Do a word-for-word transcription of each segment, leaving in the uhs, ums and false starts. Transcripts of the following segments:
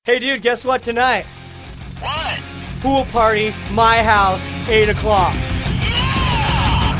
Hey dude, guess what tonight? What? Pool party, my house, eight o'clock. Yeah!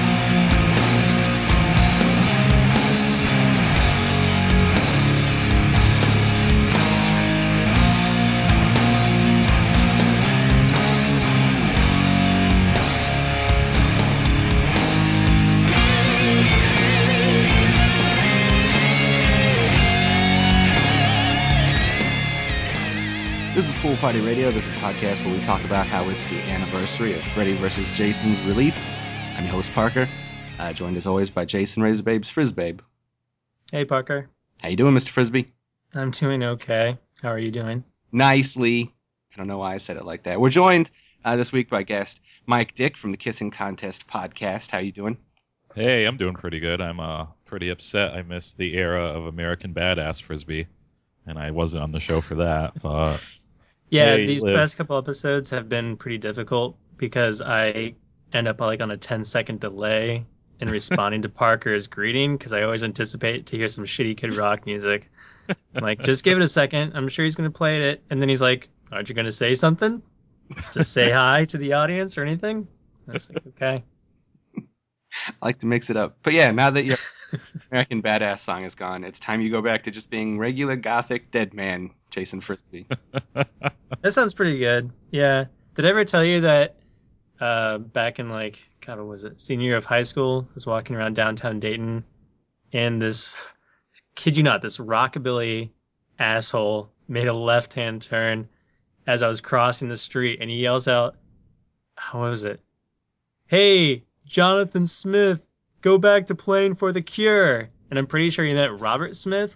This is Pool Party Radio. This is a podcast where we talk about how it's the anniversary of Freddy versus. Jason's release. I'm your host, Parker, uh, joined as always by Jason Razorbabes Frisbabe. Hey Parker. How you doing, Mister Frisbee? I'm doing okay. How are you doing? Nicely. I don't know why I said it like that. We're joined uh, this week by guest Mike Dick from the Kissing Contest podcast. How you doing? Hey, I'm doing pretty good. I'm uh, pretty upset I missed the era of American Badass Frisbee, and I wasn't on the show for that. But Yeah, hey, these Liv. past couple episodes have been pretty difficult because I end up like on a ten second delay in responding to Parker's greeting because I always anticipate to hear some shitty Kid Rock music. I'm like, just give it a second. I'm sure he's going to play it. And then he's like, aren't you going to say something? Just say hi to the audience or anything? I was like, okay. I like to mix it up. But yeah, now that your American Badass song is gone, it's time you go back to just being regular gothic dead man Jason Frisbee. That sounds pretty good. Yeah. Did I ever tell you that uh, back in like, God, what was it? Senior year of high school, I was walking around downtown Dayton and this, kid you not, this rockabilly asshole made a left-hand turn as I was crossing the street and he yells out, how was it? Hey, Jonathan Smith, go back to playing for the Cure. And I'm pretty sure he meant Robert Smith.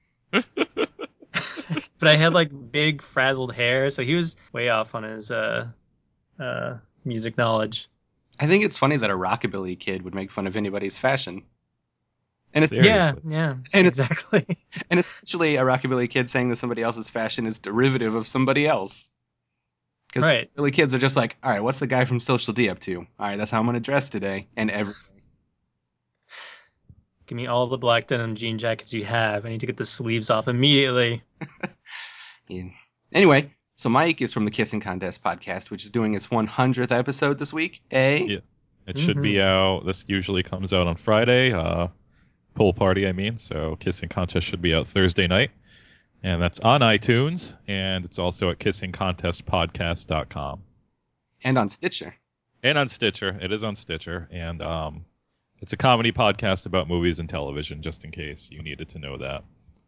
But I had like big frazzled hair, so he was way off on his uh, uh, music knowledge. I think it's funny that a rockabilly kid would make fun of anybody's fashion. And it's, Seriously. Yeah, yeah, And it's- exactly. and essentially a rockabilly kid saying that somebody else's fashion is derivative of somebody else. Because Right. rockabilly kids are just like, all right, what's the guy from Social D up to? All right, that's how I'm going to dress today. And every Give me all the black denim jean jackets you have. I need to get the sleeves off immediately. yeah. Anyway, so Mike is from the Kissing Contest podcast, which is doing its one hundredth episode this week. Eh? Yeah. It should be out. This usually comes out on Friday. Uh, Pool Party, I mean. So Kissing Contest should be out Thursday night. And that's on iTunes. And it's also at kissing contest podcast dot com. And on Stitcher. And on Stitcher. It is on Stitcher. And um, it's a comedy podcast about movies and television, just in case you needed to know that.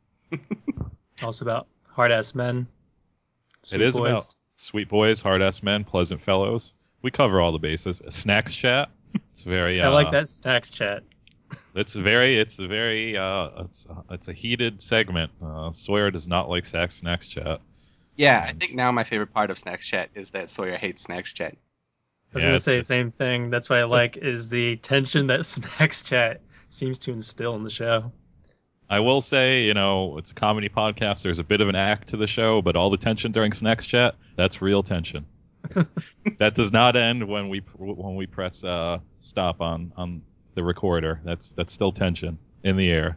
Also about hard ass men. Sweet It is boys. about sweet boys, hard ass men, pleasant fellows. We cover all the bases. A snacks chat. It's very. I Uh, like that snacks chat. It's very. It's a very. Uh, it's it's a heated segment. Uh, Sawyer does not like snacks snacks chat. Yeah, I think now my favorite part of Snacks Chat is that Sawyer hates Snacks Chat. I was Yeah, gonna it's say the just- same thing. That's what I like is the tension that snacks chat seems to instill in the show. I will say, you know, it's a comedy podcast. There's a bit of an act to the show, but all the tension during snacks chat, that's real tension. That does not end when we when we press uh, stop on on the recorder. That's that's still tension in the air.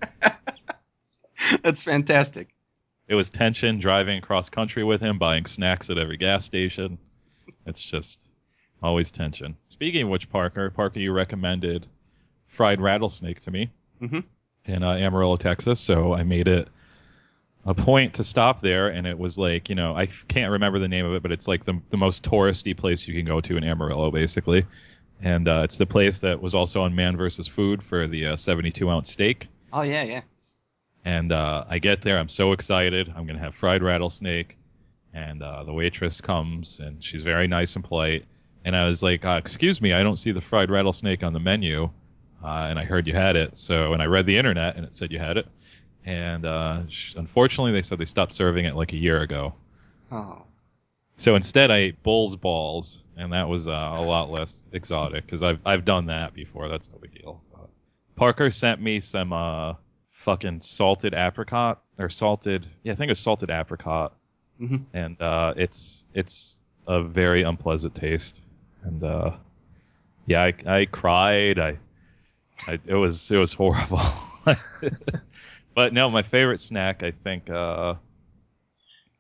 That's fantastic. It was tension driving across country with him, buying snacks at every gas station. It's just always tension. Speaking of which, Parker, Parker, you recommended fried rattlesnake to me Mhm. in uh, Amarillo, Texas. So I made it a point to stop there, and it was like, you know, I f- can't remember the name of it, but it's like the the most touristy place you can go to in Amarillo, basically. And uh, it's the place that was also on Man versus. Food for the uh, seventy-two ounce steak. Oh, yeah, yeah. And uh, I get there, I'm so excited. I'm going to have fried rattlesnake. And uh, the waitress comes, and she's very nice and polite. And I was like, uh, excuse me, I don't see the fried rattlesnake on the menu. Uh, and I heard you had it. So, and I read the internet, and it said you had it. And uh, sh- unfortunately, they said they stopped serving it like a year ago. Oh. So instead, I ate bull's balls, and that was uh, a lot less exotic, because I've, I've done that before. That's no big deal. Uh, Parker sent me some... Uh, fucking salted apricot or salted yeah I think it was salted apricot. Mhm. And uh it's it's a very unpleasant taste. And uh yeah I I cried. I, I it was it was horrible. But no, my favorite snack, I think uh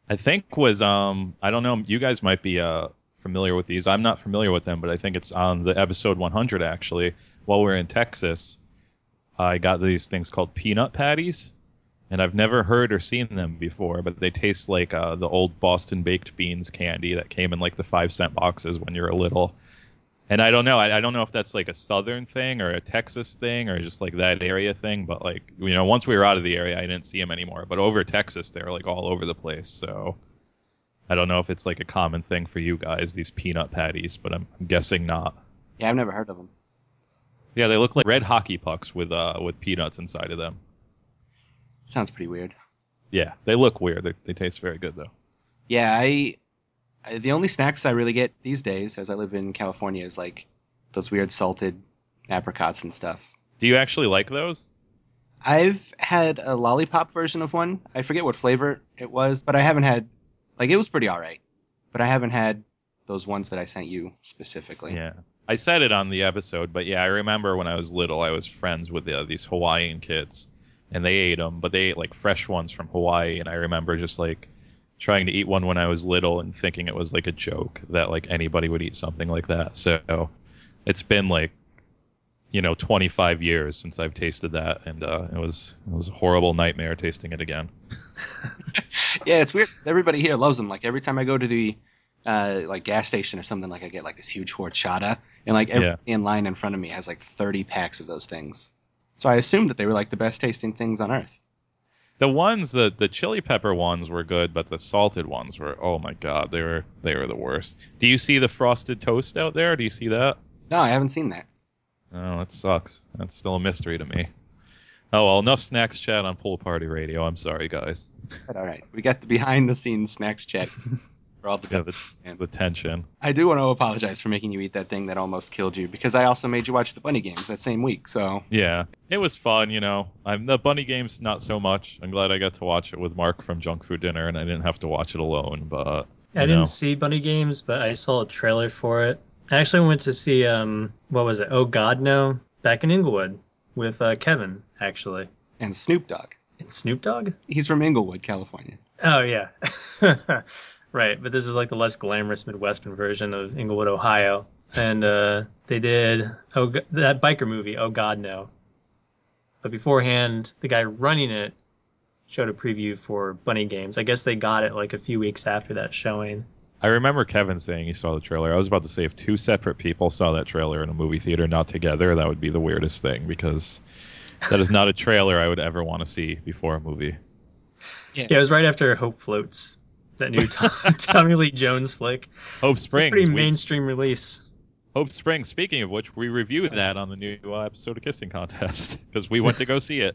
I think was um I don't know, you guys might be uh familiar with these. I'm not familiar with them, but I think it's on the episode one hundred actually. While we we're in Texas, I got these things called peanut patties, and I've never heard or seen them before, but they taste like uh, the old Boston baked beans candy that came in like the five cent boxes when you were little. And I don't know, I, I don't know if that's like a southern thing or a Texas thing or just like that area thing, but like, you know, once we were out of the area, I didn't see them anymore. But over Texas, they're like all over the place. So I don't know if it's like a common thing for you guys, these peanut patties, but I'm, I'm guessing not. Yeah, I've never heard of them. Yeah, they look like red hockey pucks with uh with peanuts inside of them. Sounds pretty weird. Yeah, they look weird. They, they taste very good though. Yeah, I, I the only snacks I really get these days, as I live in California, is like those weird salted apricots and stuff. Do you actually like those? I've had a lollipop version of one. I forget what flavor it was, but I haven't had, like, it was pretty all right. But I haven't had those ones that I sent you specifically. Yeah. I said it on the episode, but yeah, I remember when I was little, I was friends with uh, these Hawaiian kids, and they ate them, but they ate like fresh ones from Hawaii, and I remember just like trying to eat one when I was little and thinking it was like a joke that like anybody would eat something like that. So it's been like, you know, twenty-five years since I've tasted that, and uh, it was it was a horrible nightmare tasting it again. Yeah, it's weird. Everybody here loves them. Like every time I go to the uh, like gas station or something, like I get like this huge horchata, and like everybody in line in front of me has like thirty packs of those things. So I assumed that they were like the best tasting things on earth. The ones, the the chili pepper ones were good, but the salted ones were, oh my god, they were they were the worst. Do you see the frosted toast out there? Do you see that? No, I haven't seen that. Oh, that sucks. That's still a mystery to me. Oh well, enough snacks chat on Pool Party Radio. I'm sorry, guys. But all right, we got the behind the scenes snacks chat for all the Yeah, time. the, the tension. I do want to apologize for making you eat that thing that almost killed you, because I also made you watch the bunny games that same week. So Yeah, it was fun. You know, I'm the bunny games not so much. I'm glad I got to watch it with Mark from Junk Food Dinner, and I didn't have to watch it alone. But I you didn't know, see Bunny Games, but I saw a trailer for it. I actually went to see um what was it? Oh God No, back in Inglewood with uh, Kevin actually. and Snoop Dogg, And Snoop Dogg? he's from Inglewood, California. Oh yeah. Right, but this is like the less glamorous Midwestern version of Inglewood, Ohio. And uh they did oh G- that biker movie, Oh God No. But beforehand, the guy running it showed a preview for Bunny Games. I guess they got it like a few weeks after that showing. I remember Kevin saying he saw the trailer. I was about to say if two separate people saw that trailer in a movie theater, not together, that would be the weirdest thing because that is not a trailer I would ever want to see before a movie. Yeah, it was right after Hope Floats, that new Tom, Tommy Lee Jones flick. Hope It's a pretty Springs. We, mainstream release. Hope Springs. Speaking of which, we reviewed that on the new uh, episode of Kissing Contest because we went to go see it.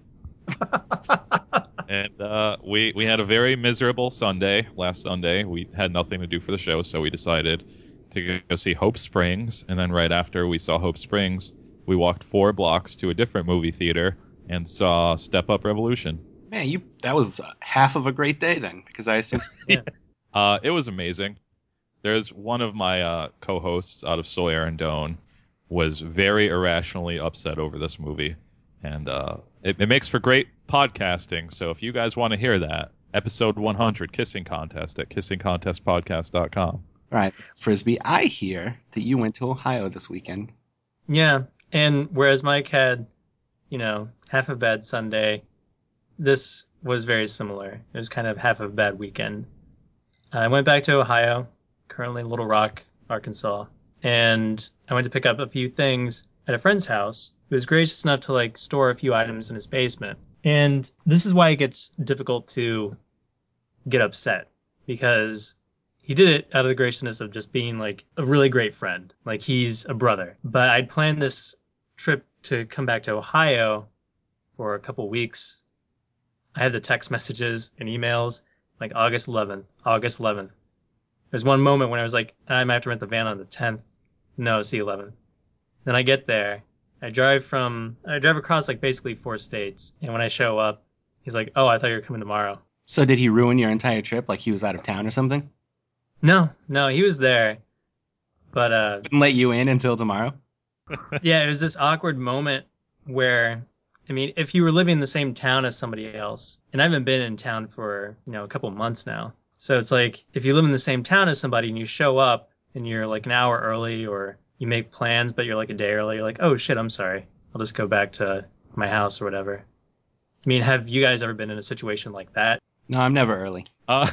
And uh, we we had a very miserable Sunday last Sunday. We had nothing to do for the show, so we decided to go see Hope Springs. And then right after we saw Hope Springs, we walked four blocks to a different movie theater and saw Step Up Revolution. Man, you that was uh, half of a great day then, because I assume. Yeah. Uh, it was amazing. There's one of my uh, co-hosts out of Sawyer and Doan was very irrationally upset over this movie. And uh, it, it makes for great podcasting. So if you guys want to hear that, episode one hundred, Kissing Contest at kissing contest podcast dot com. All right, Frisbee, I hear that you went to Ohio this weekend. Yeah, and whereas Mike had, you know, half a bad Sunday, this was very similar. It was kind of half of a bad weekend. I went back to Ohio, currently in Little Rock, Arkansas, and I went to pick up a few things at a friend's house who was gracious enough to like store a few items in his basement. And this is why it gets difficult to get upset, because he did it out of the graciousness of just being like a really great friend. Like he's a brother. But I'd planned this trip to come back to Ohio for a couple weeks. I had the text messages and emails like August eleventh, August eleventh. There's one moment when I was like, I might have to rent the van on the tenth. No, it's the eleventh. Then I get there. I drive from, I drive across like basically four states. And when I show up, he's like, oh, I thought you were coming tomorrow. So did he ruin your entire trip? Like he was out of town or something? No, no, he was there. But uh, Didn't let you in until tomorrow? yeah, it was this awkward moment where, I mean, if you were living in the same town as somebody else, and I haven't been in town for, you know, a couple months now. So it's like if you live in the same town as somebody and you show up and you're like an hour early or you make plans, but you're like a day early, you're like, oh shit, I'm sorry. I'll just go back to my house or whatever. I mean, have you guys ever been in a situation like that? No, I'm never early. Uh,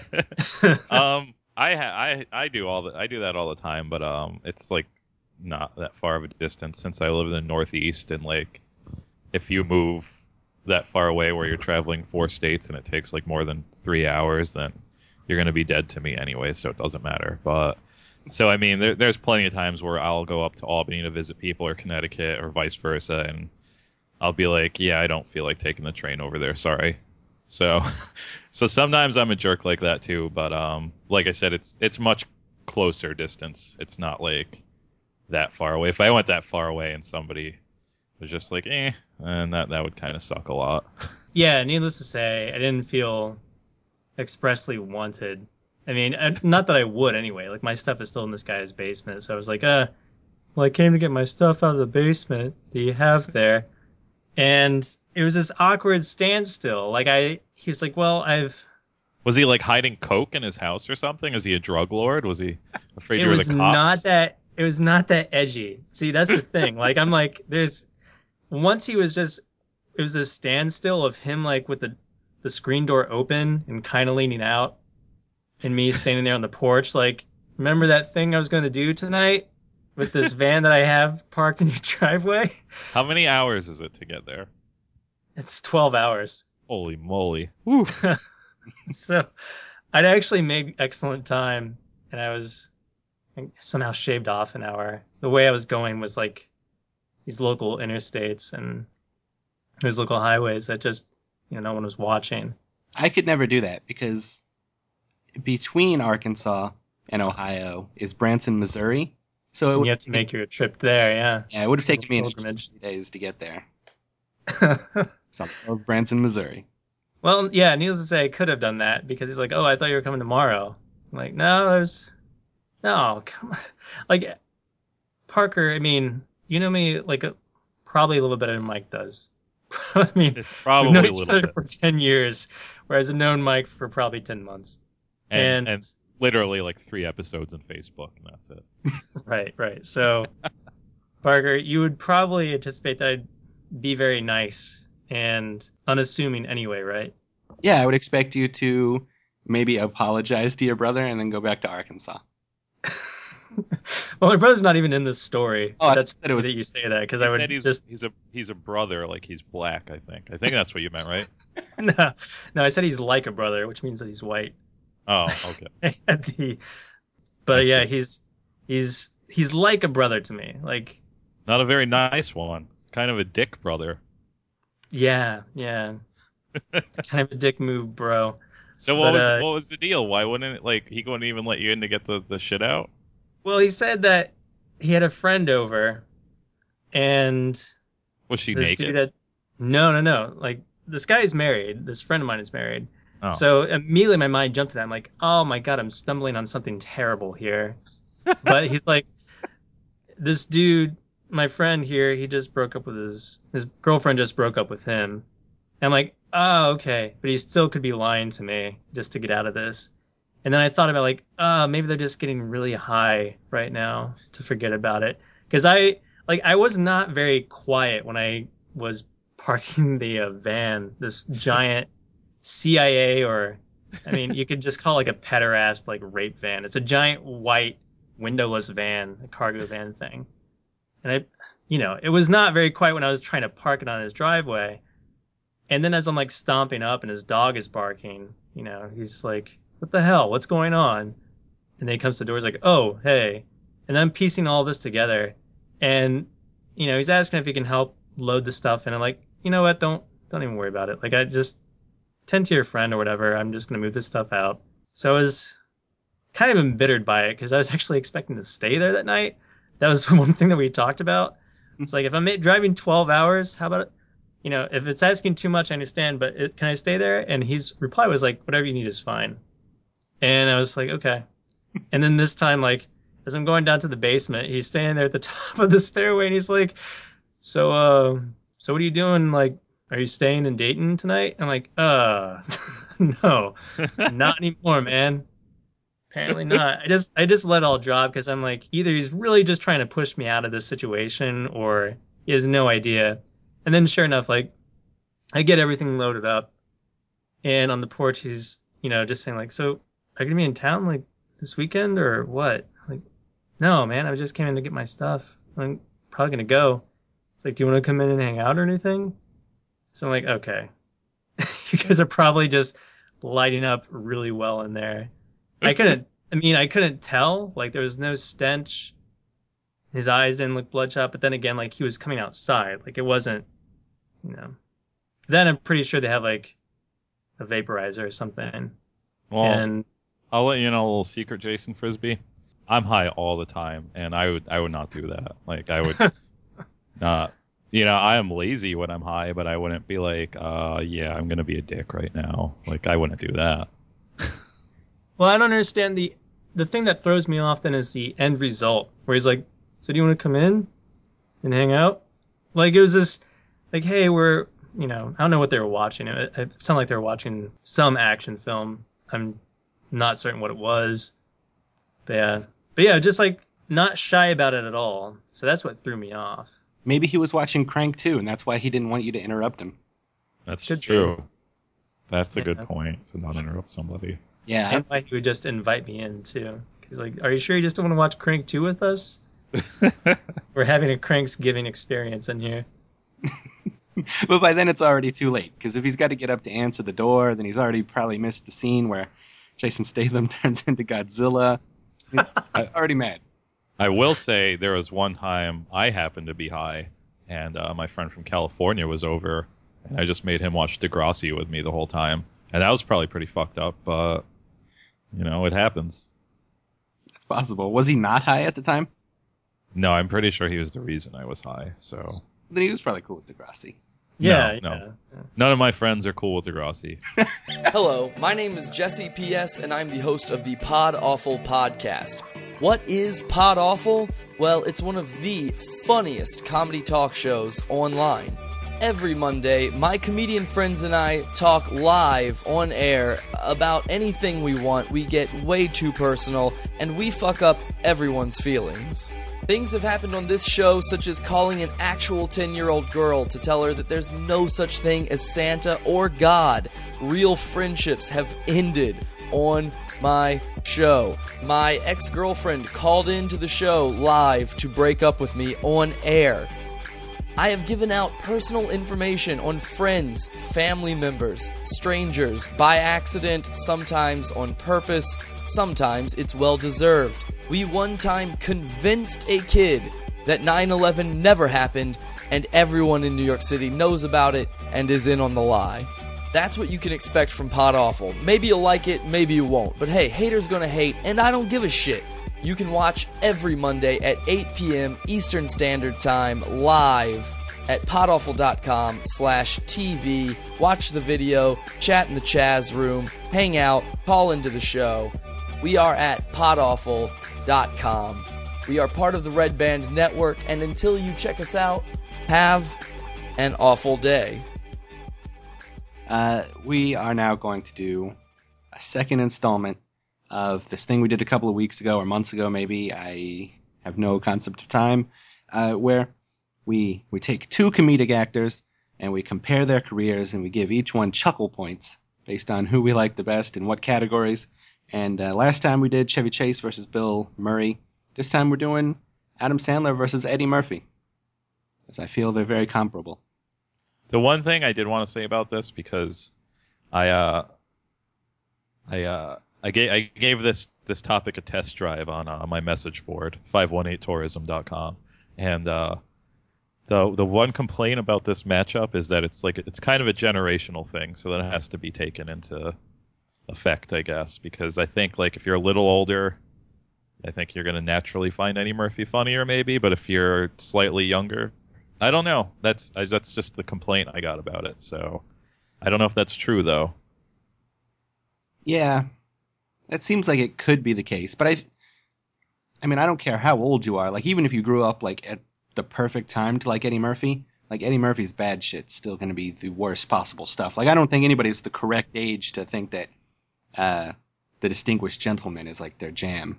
um, I ha- I I do all the I do that all the time, but um, it's like not that far of a distance since I live in the Northeast, and like if you move that far away where you're traveling four states and it takes like more than three hours, then you're gonna be dead to me anyway, so it doesn't matter. But so I mean, there, there's plenty of times where I'll go up to Albany to visit people or Connecticut or vice versa, and I'll be like, yeah, I don't feel like taking the train over there. Sorry. So, so sometimes I'm a jerk like that too. But um, like I said, it's it's much closer distance. It's not like that far away. If I went that far away and somebody was just like, eh, and that that would kind of suck a lot. Yeah, needless to say, I didn't feel expressly wanted. I mean, I- not that I would anyway. Like my stuff is still in this guy's basement, so I was like, uh, well, I came to get my stuff out of the basement that you have there. And it was this awkward standstill. Like I, he was like, "Well, I've." Was he like hiding coke in his house or something? Is he a drug lord? Was he afraid It you were the was not cops? that. It was not that edgy. See, that's the thing. Like I'm like, there's once he was just. It was a standstill of him like with the the screen door open and kind of leaning out, and me standing there on the porch. Like, remember that thing I was going to do tonight with this van that I have parked in your driveway? How many hours is it to get there? It's twelve hours. Holy moly! Woo. So I'd actually made excellent time, and I was somehow shaved off an hour. The way I was going was like these local interstates and these local highways that just, you know, no one was watching. I could never do that because between Arkansas and Ohio is Branson, Missouri. So it And would you have to make your trip there, yeah. yeah, it would have Little taken me an extra pilgrimage. three days to get there. So I love Branson, Missouri. Well, yeah, needless to say, I could have done that because he's like, "Oh, I thought you were coming tomorrow." I'm like, no, there's no, come on. Like Parker, I mean, you know me like a, probably a little bit better than Mike does. I mean, we've known Probably a each little other bit. for ten years, whereas I've known Mike for probably ten months. And And and literally like three episodes on Facebook, and that's it. right, right. So, Parker, you would probably anticipate that I'd be very nice and unassuming anyway, right? Yeah, I would expect you to maybe apologize to your brother and then go back to Arkansas. Well, my brother's not even in this story, Oh, but I that's said it funny was. that you say that because He I said would he's just he's a he's a brother, like he's black. I think. I think that's what you meant, right? no, no. I said he's like a brother, which means that he's white. Oh, okay. the, I but yeah, see. he's he's he's like a brother to me. Like, Not a very nice one. Kind of a dick brother. yeah, yeah, kind of a dick move, bro. So what But was uh, what was the deal? Why wouldn't it like he wouldn't even let you in to get the the shit out? well, he said that he had a friend over, and Was she this dude naked? had no, no, no. Like this guy is married. This friend of mine is married. Oh, So immediately my mind jumped to that. I'm like, oh my God, I'm stumbling on something terrible here. But he's like, this dude, my friend here, he just broke up with his his girlfriend just broke up with him. And I'm like, oh, okay. But he still could be lying to me just to get out of this. And then I thought about like, uh, maybe they're just getting really high right now to forget about it. Because I like I was not very quiet when I was parking the uh, van, this giant C I A or I mean, you could just call it like a pederast like rape van. It's a giant white windowless van, a cargo van thing. And I, you know, it was not very quiet when I was trying to park it on his driveway. And then as I'm like stomping up and his dog is barking, you know, he's like, "What the hell? What's going on?" And then he comes to the door, he's like, "Oh, hey." And I'm piecing all this together. And, you know, he's asking if he can help load the stuff. And I'm like, you know what? Don't don't even worry about it. Like I just tend to your friend or whatever. I'm just gonna move this stuff out. So I was kind of embittered by it because I was actually expecting to stay there that night. That was one thing that we talked about. It's like if I'm driving twelve hours, how about, you know, if it's asking too much, I understand, but it, can I stay there? And his reply was like, whatever you need is fine. And I was like, okay. And then this time, like, as I'm going down to the basement, he's standing there at the top of the stairway and he's like, so, uh, so what are you doing? Like, are you staying in Dayton tonight? I'm like, uh, No, not anymore, man. Apparently not. I just I just let all drop because I'm like, either he's really just trying to push me out of this situation or he has no idea. And then sure enough, like I get everything loaded up and on the porch he's, you know, just saying like, so are you gonna be in town like this weekend or what? Like, no, man, I just came in to get my stuff. I'm probably gonna go. It's like, do you want to come in and hang out or anything? So I'm like, okay. You guys are probably just lighting up really well in there. I couldn't, I mean, I couldn't tell. Like, there was no stench. His eyes didn't look bloodshot, but then again, like, he was coming outside. Like, it wasn't, you know. Then I'm pretty sure they have, like, a vaporizer or something. Well, And, I'll let you know a little secret, Jason Frisbee. I'm high all the time, and I would I would not do that. Like I would not. You know, I am lazy when I'm high, but I wouldn't be like, uh, yeah, I'm gonna be a dick right now. Like I wouldn't do that. well, I don't understand the, the thing that throws me off then is the end result, where he's like, so do you want to come in and hang out? Like, it was this, like, hey, we're, you know, I don't know what they were watching. It, it sounded like they were watching some action film. I'm not certain what it was. But yeah, but yeah, just like not shy about it at all. So that's what threw me off. Maybe he was watching Crank too, and that's why he didn't want you to interrupt him. That's Could be. true. That's a Yeah. good point to not interrupt somebody. Yeah, And why he would just invite me in too. He's like, "Are you sure you just don't want to watch Crank two with us? We're having a Cranks giving experience in here." but by then it's already too late, because if he's got to get up to answer the door, then he's already probably missed the scene where Jason Statham turns into Godzilla. He's already mad. I will say there was one time I happened to be high, and uh, my friend from California was over, and I just made him watch Degrassi with me the whole time, and that was probably pretty fucked up, but you know, it happens. It's possible. Was he not high at the time? No, I'm pretty sure he was the reason I was high. So Then he was probably cool with Degrassi. Yeah, no, yeah. no. None of my friends are cool with Degrassi. Hello, my name is Jesse P S, and I'm the host of the Pod Awful podcast. What is Pod Awful? Well, it's one of the funniest comedy talk shows online. Every Monday, my comedian friends and I talk live on air about anything we want. We get way too personal, and we fuck up everyone's feelings. Things have happened on this show, such as calling an actual ten-year-old girl to tell her that there's no such thing as Santa or God. Real friendships have ended on my show. My ex-girlfriend called into the show live to break up with me on air. I have given out personal information on friends, family members, strangers, by accident, sometimes on purpose, sometimes it's well-deserved. We one time convinced a kid that nine eleven never happened, and everyone in New York City knows about it and is in on the lie. That's what you can expect from Pod Awful. Maybe you'll like it, maybe you won't. But hey, haters gonna hate, and I don't give a shit. You can watch every Monday at eight p.m. Eastern Standard Time live at podawful.com slash TV. Watch the video, chat in the Chaz room, hang out, call into the show. We are at podawful dot com. We are part of the Red Band Network, and until you check us out, have an awful day. Uh, we are now going to do a second installment of this thing we did a couple of weeks ago or months ago maybe. I have no concept of time. Uh, where we we take two comedic actors and we compare their careers and we give each one chuckle points based on who we like the best in what categories. And uh, last time we did Chevy Chase versus Bill Murray. This time we're doing Adam Sandler versus Eddie Murphy, as I feel they're very comparable. The one thing I did want to say about this, because I uh, I uh, I gave I gave this this topic a test drive on uh, my message board, five one eight tourism dot com, and uh, the the one complaint about this matchup is that it's like it's kind of a generational thing, so that it has to be taken into effect, I guess, because I think like if you're a little older, I think you're gonna naturally find Eddie Murphy funnier, maybe, but if you're slightly younger, I don't know. That's I, that's just the complaint I got about it. So I don't know if that's true though. Yeah, that seems like it could be the case, but I, I mean, I don't care how old you are. Like even if you grew up like at the perfect time to like Eddie Murphy, like Eddie Murphy's bad shit's still going to be the worst possible stuff. Like I don't think anybody's the correct age to think that uh, The Distinguished Gentleman is like their jam.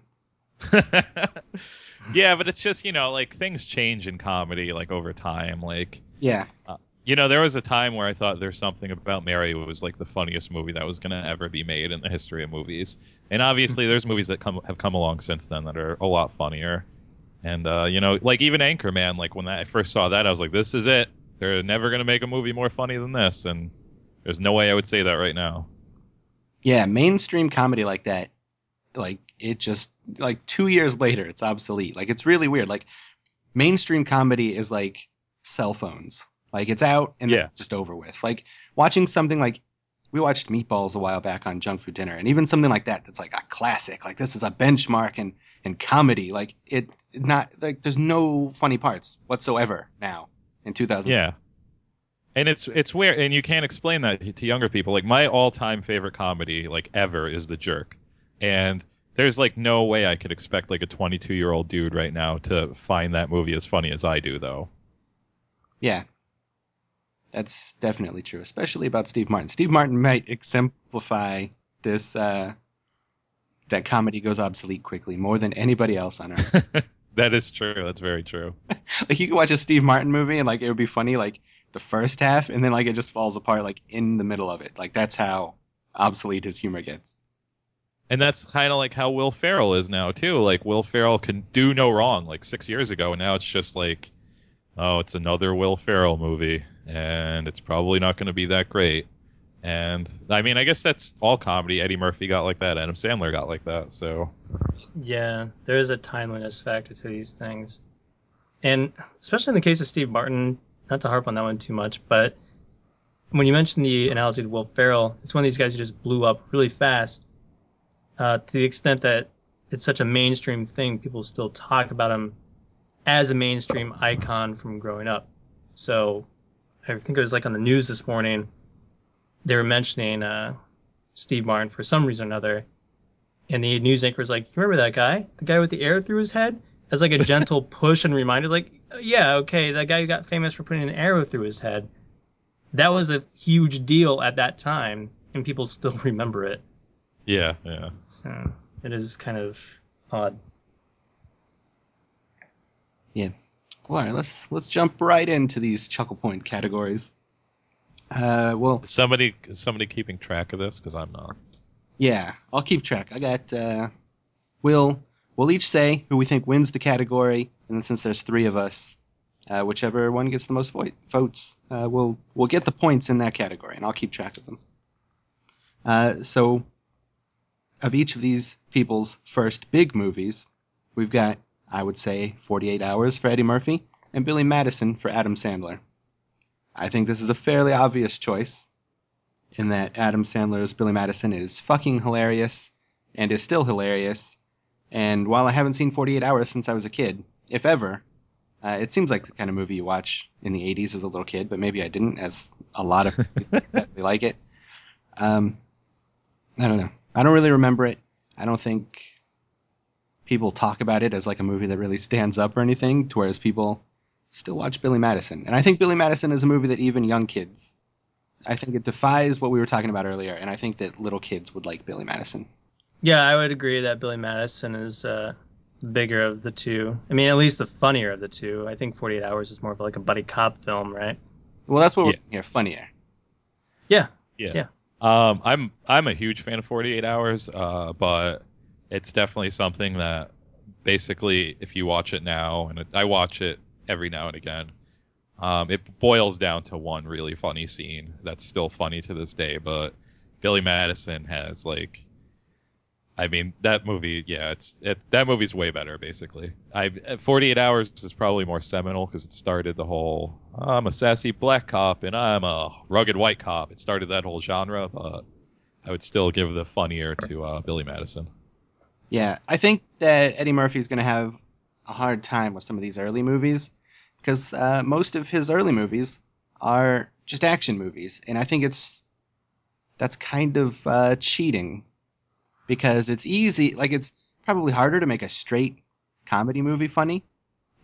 Yeah, but it's just, you know, like things change in comedy like over time. Like, Yeah. uh, you know, there was a time where I thought There's Something About Mary was like the funniest movie that was going to ever be made in the history of movies. And obviously, there's movies that come have come along since then that are a lot funnier. And uh, you know, like even Anchorman, like when I first saw that, I was like, this is it. They're never going to make a movie more funny than this. And there's no way I would say that right now. Yeah, mainstream comedy like that, like it just like two years later, it's obsolete. Like it's really weird. Like mainstream comedy is like cell phones. Like it's out and Yeah. it's just over with. Like watching something like we watched Meatballs a while back on Junk Food Dinner, and even something like that that's like a classic. Like this is a benchmark in, in comedy. Like it not like there's no funny parts whatsoever now in two thousand. Yeah. And it's it's weird, and you can't explain that to younger people. Like my all-time favorite comedy, like ever, is The Jerk, and there's like no way I could expect like a twenty-two-year-old dude right now to find that movie as funny as I do, though. Yeah, that's definitely true, especially about Steve Martin. Steve Martin might exemplify this uh, that comedy goes obsolete quickly more than anybody else on earth. That is true. That's very true. Like you could watch a Steve Martin movie and like it would be funny like the first half, and then like it just falls apart like in the middle of it. Like that's how obsolete his humor gets. And that's kind of like how Will Ferrell is now too. Like Will Ferrell can do no wrong. Like six years ago, and now it's just like, oh, it's another Will Ferrell movie, and it's probably not going to be that great. And I mean, I guess that's all comedy. Eddie Murphy got like that. Adam Sandler got like that. So Yeah, there is a timeliness factor to these things. And especially in the case of Steve Martin, not to harp on that one too much, but when you mentioned the analogy to Will Ferrell, it's one of these guys who just blew up really fast uh, to the extent that it's such a mainstream thing. People still talk about him as a mainstream icon from growing up. So I think it was like on the news this morning, they were mentioning uh, Steve Martin for some reason or another. And the news anchor was like, you remember that guy? The guy with the arrow through his head? As like a gentle push and reminder, like, yeah, okay, that guy who got famous for putting an arrow through his head. That was a huge deal at that time, and people still remember it. yeah, yeah. So it is kind of odd. Yeah. Well, all right, let's let's jump right into these Chuckle Point categories. Uh, well, Is somebody is somebody keeping track of this? Because I'm not. yeah, I'll keep track. I got. Uh, we'll we'll each say who we think wins the category, and then since there's three of us, uh, whichever one gets the most vo- votes, uh, we'll we'll get the points in that category, and I'll keep track of them. Uh, so, of each of these people's first big movies, we've got, I would say, forty-eight Hours for Eddie Murphy and Billy Madison for Adam Sandler. I think this is a fairly obvious choice, in that Adam Sandler's Billy Madison is fucking hilarious and is still hilarious. And while I haven't seen forty-eight Hours since I was a kid, if ever, uh, it seems like the kind of movie you watch in the eighties as a little kid, but maybe I didn't, as a lot of people exactly like it. Um, I don't know. I don't really remember it. I don't think people talk about it as like a movie that really stands up or anything, to whereas people still watch Billy Madison. And I think Billy Madison is a movie that even young kids, I think it defies what we were talking about earlier, and I think that little kids would like Billy Madison. Yeah, I would agree that Billy Madison is uh, the bigger of the two. I mean, at least the funnier of the two. I think forty-eight Hours is more of like a buddy cop film, right? Well, that's what Yeah. we're here, funnier. Yeah. Yeah. Yeah. Um, I'm I'm a huge fan of forty-eight Hours, uh, but it's definitely something that basically, if you watch it now, and it, I watch it every now and again, um, it boils down to one really funny scene that's still funny to this day. But Billy Madison has like, I mean, that movie, yeah, it's it, that movie's way better. Basically, I forty-eight Hours is probably more seminal because it started the whole I'm a sassy black cop and I'm a rugged white cop. It started that whole genre, but I would still give the funnier to uh, Billy Madison. Yeah, I think that Eddie Murphy is going to have a hard time with some of these early movies, because uh, most of his early movies are just action movies, and I think it's that's kind of uh, cheating, because it's easy. Like it's probably harder to make a straight comedy movie funny,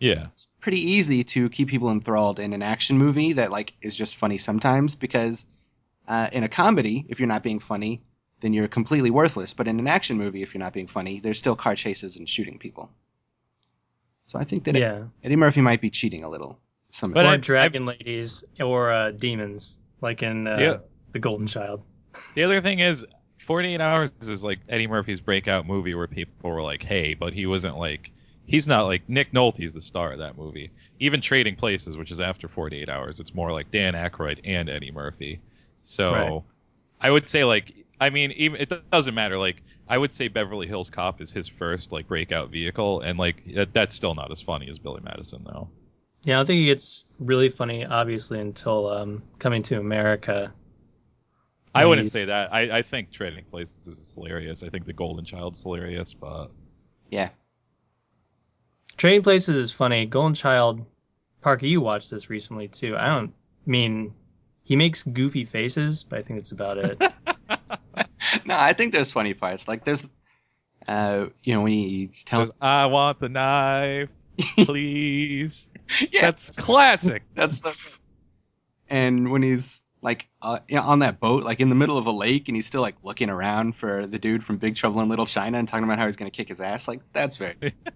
Yeah. It's pretty easy to keep people enthralled in an action movie that like is just funny sometimes because uh, in a comedy, if you're not being funny, then you're completely worthless. But in an action movie, if you're not being funny, there's still car chases and shooting people. So I think that Yeah. Eddie Murphy might be cheating a little. Some But Or I- dragon ladies or uh, demons, like in uh, Yeah. The Golden Child. The other thing is, forty-eight Hours is like Eddie Murphy's breakout movie where people were like, hey, but he wasn't like, he's not like, Nick Nolte's the star of that movie. Even Trading Places, which is after forty-eight Hours, it's more like Dan Aykroyd and Eddie Murphy. So Right. I would say, like, I mean, even it doesn't matter. Like, I would say Beverly Hills Cop is his first, like, breakout vehicle, and, like, that, that's still not as funny as Billy Madison, though. Yeah, I don't think it gets really funny, obviously, until um, Coming to America. I wouldn't He's- say that. I, I think Trading Places is hilarious. I think The Golden Child's hilarious, but yeah. Trading Places is funny. Golden Child, Parker, you watched this recently too. I don't mean he makes goofy faces, but I think that's about it. No, I think there's funny parts. Like there's, uh, you know, when he's telling, there's I want the knife, please. yeah, That's classic. that's so good. And when he's like uh, you know, on that boat, like in the middle of a lake, and he's still like looking around for the dude from Big Trouble in Little China and talking about how he's gonna kick his ass. Like that's very.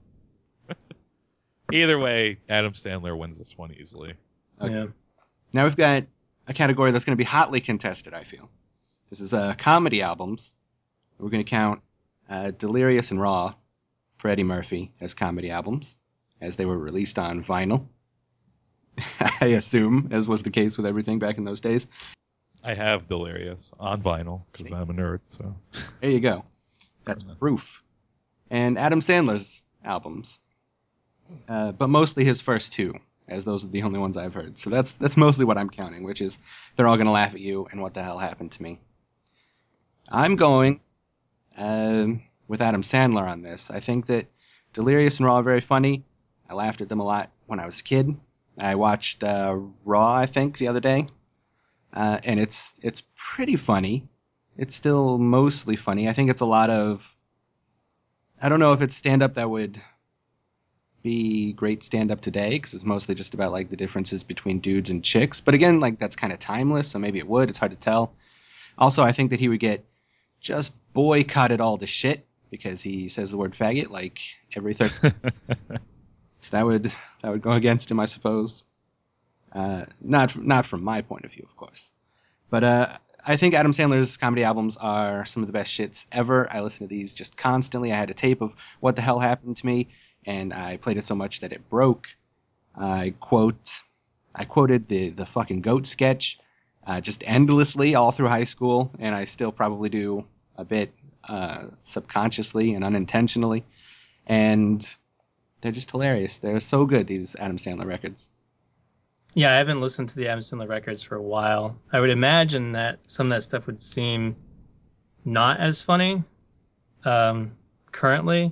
Either way, Adam Sandler wins this one easily. Okay. Yeah. Now we've got a category that's going to be hotly contested, I feel. This is uh, comedy albums. We're going to count uh, Delirious and Raw for Eddie Murphy as comedy albums, as they were released on vinyl. I assume, as was the case with everything back in those days. I have Delirious on vinyl because I'm a nerd. So There you go. That's proof. And Adam Sandler's albums. Uh, but mostly his first two, as those are the only ones I've heard. So that's that's mostly what I'm counting, which is They're All Gonna Laugh at You and What the Hell Happened to Me. I'm going um, with Adam Sandler on this. I think that Delirious and Raw are very funny. I laughed at them a lot when I was a kid. I watched uh, Raw, I think, the other day, uh, and it's it's pretty funny. It's still mostly funny. I think it's a lot of. I don't know if it's stand up that would be great stand up today because it's mostly just about like the differences between dudes and chicks. But again, like that's kind of timeless, so maybe it would. It's hard to tell. Also, I think that he would get just boycotted all to shit because he says the word faggot like every third. So that would that would go against him, I suppose. Uh, not not from my point of view, of course. But uh, I think Adam Sandler's comedy albums are some of the best shits ever. I listen to these just constantly. I had a tape of What the Hell Happened to Me, and I played it so much that it broke. I quote, I quoted the the fucking goat sketch uh, just endlessly all through high school, and I still probably do a bit uh, subconsciously and unintentionally. And they're just hilarious. They're so good, these Adam Sandler records. Yeah, I haven't listened to the Adam Sandler records for a while. I would imagine that some of that stuff would seem not as funny um, currently.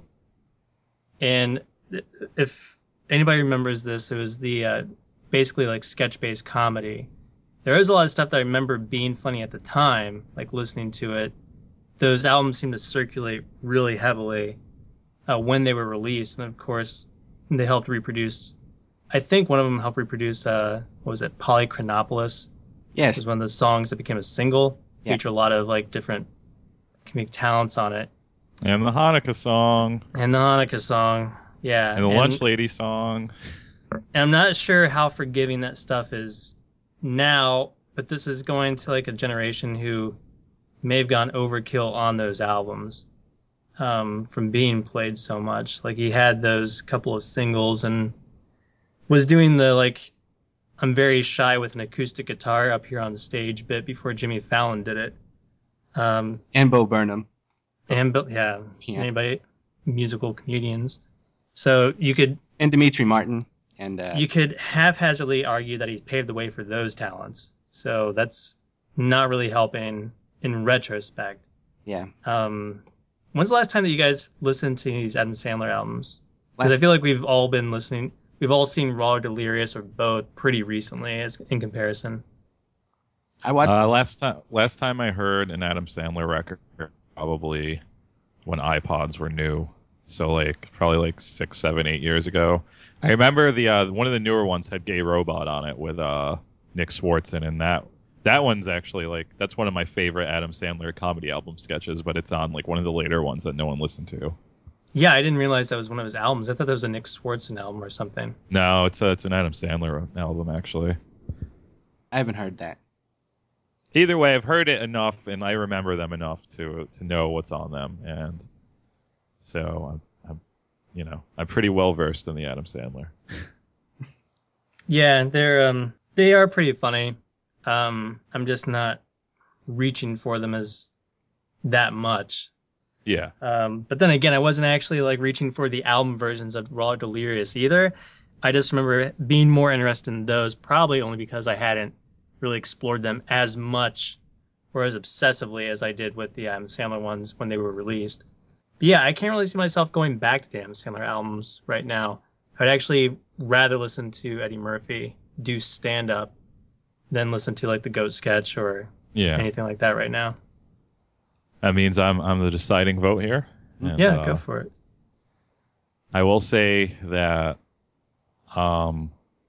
And if anybody remembers this, it was the uh, basically like sketch-based comedy. There is a lot of stuff that I remember being funny at the time, like listening to it. Those albums seemed to circulate really heavily uh, when they were released, and of course, they helped reproduce. I think one of them helped reproduce. Uh, what was it? Polychronopolis. Yes. It was one of those songs that became a single. Yeah. Feature a lot of like different comedic talents on it, and the Hanukkah song and the Hanukkah song. Yeah, and the Lunch Lady song. And I'm not sure how forgiving that stuff is now, but this is going to like a generation who may have gone overkill on those albums um, from being played so much. Like he had those couple of singles and was doing the like I'm very shy with an acoustic guitar up here on the stage bit before Jimmy Fallon did it. Um, And Bo Burnham. and but yeah, Yeah. anybody musical comedians. So you could And Dimitri Martin. And uh, you could haphazardly argue that he's paved the way for those talents. So that's not really helping in retrospect. yeah. Um, when's the last time that you guys listened to these Adam Sandler albums? Because Last- I feel like we've all been listening. We've all seen Raw or Delirious or both pretty recently, as in comparison. I watched. Uh, last time, last time I heard an Adam Sandler record, probably when iPods were new. So like probably like six, seven, eight years ago. I remember the uh, one of the newer ones had Gay Robot on it with uh, Nick Swartzen, and that that one's actually like that's one of my favorite Adam Sandler comedy album sketches. But it's on like one of the later ones that no one listened to. Yeah, I didn't realize that was one of his albums. I thought that was a Nick Swartzen album or something. No, it's a, it's an Adam Sandler album actually. I haven't heard that. Either way, I've heard it enough, and I remember them enough to to know what's on them, and so I'm, I'm you know, I'm pretty well versed in the Adam Sandler. Yeah, they're um they are pretty funny. Um, I'm just not reaching for them as that much. Yeah. Um, but then again, I wasn't actually like reaching for the album versions of Raw Delirious either. I just remember being more interested in those, probably only because I hadn't really explored them as much or as obsessively as I did with the Adam Sandler ones when they were released. But yeah, I can't really see myself going back to the Adam Sandler albums right now. I'd actually rather listen to Eddie Murphy do stand-up than listen to like the Goat sketch or Yeah. anything like that right now. That means I'm I'm the deciding vote here. And, yeah, uh, go for it. I will say that um,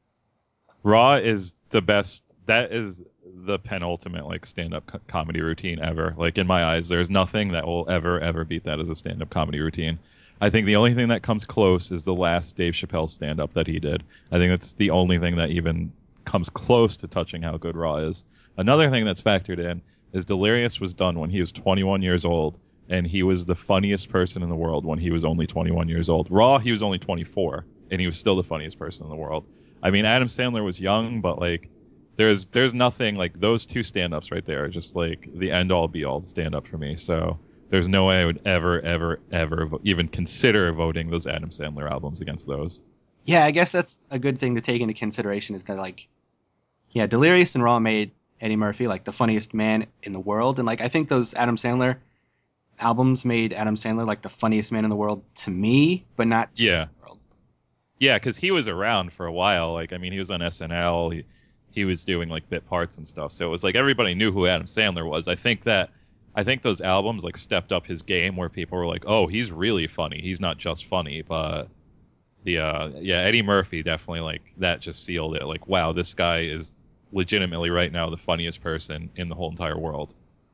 Raw is the best. That is the penultimate like stand-up co- comedy routine ever. Like in my eyes, there's nothing that will ever ever beat that as a stand-up comedy routine. I think the only thing that comes close is the last Dave Chappelle stand-up that he did. I think that's the only thing that even comes close to touching how good Raw is. Another thing that's factored in is Delirious was done when he was twenty-one years old, and he was the funniest person in the world when he was only twenty-one years old. Raw, he was only twenty-four, and he was still the funniest person in the world. I mean, Adam Sandler was young, but like, there's there's nothing like those two stand-ups right there are just like the end-all be-all stand-up for me. So there's no way I would ever, ever, ever vo- even consider voting those Adam Sandler albums against those. Yeah, I guess that's a good thing to take into consideration is that, like, yeah, Delirious and Raw made Eddie Murphy, like, the funniest man in the world. And, like, I think those Adam Sandler albums made Adam Sandler, like, the funniest man in the world to me, but not to Yeah. the world. Yeah, because he was around for a while. Like, I mean, he was on S N L. He, he was doing, like, bit parts and stuff. So it was like everybody knew who Adam Sandler was. I think that I think those albums, like, stepped up his game where people were like, oh, he's really funny. He's not just funny, but... The uh yeah Eddie Murphy definitely like that just sealed it. Like, wow, this guy is legitimately right now the funniest person in the whole entire world.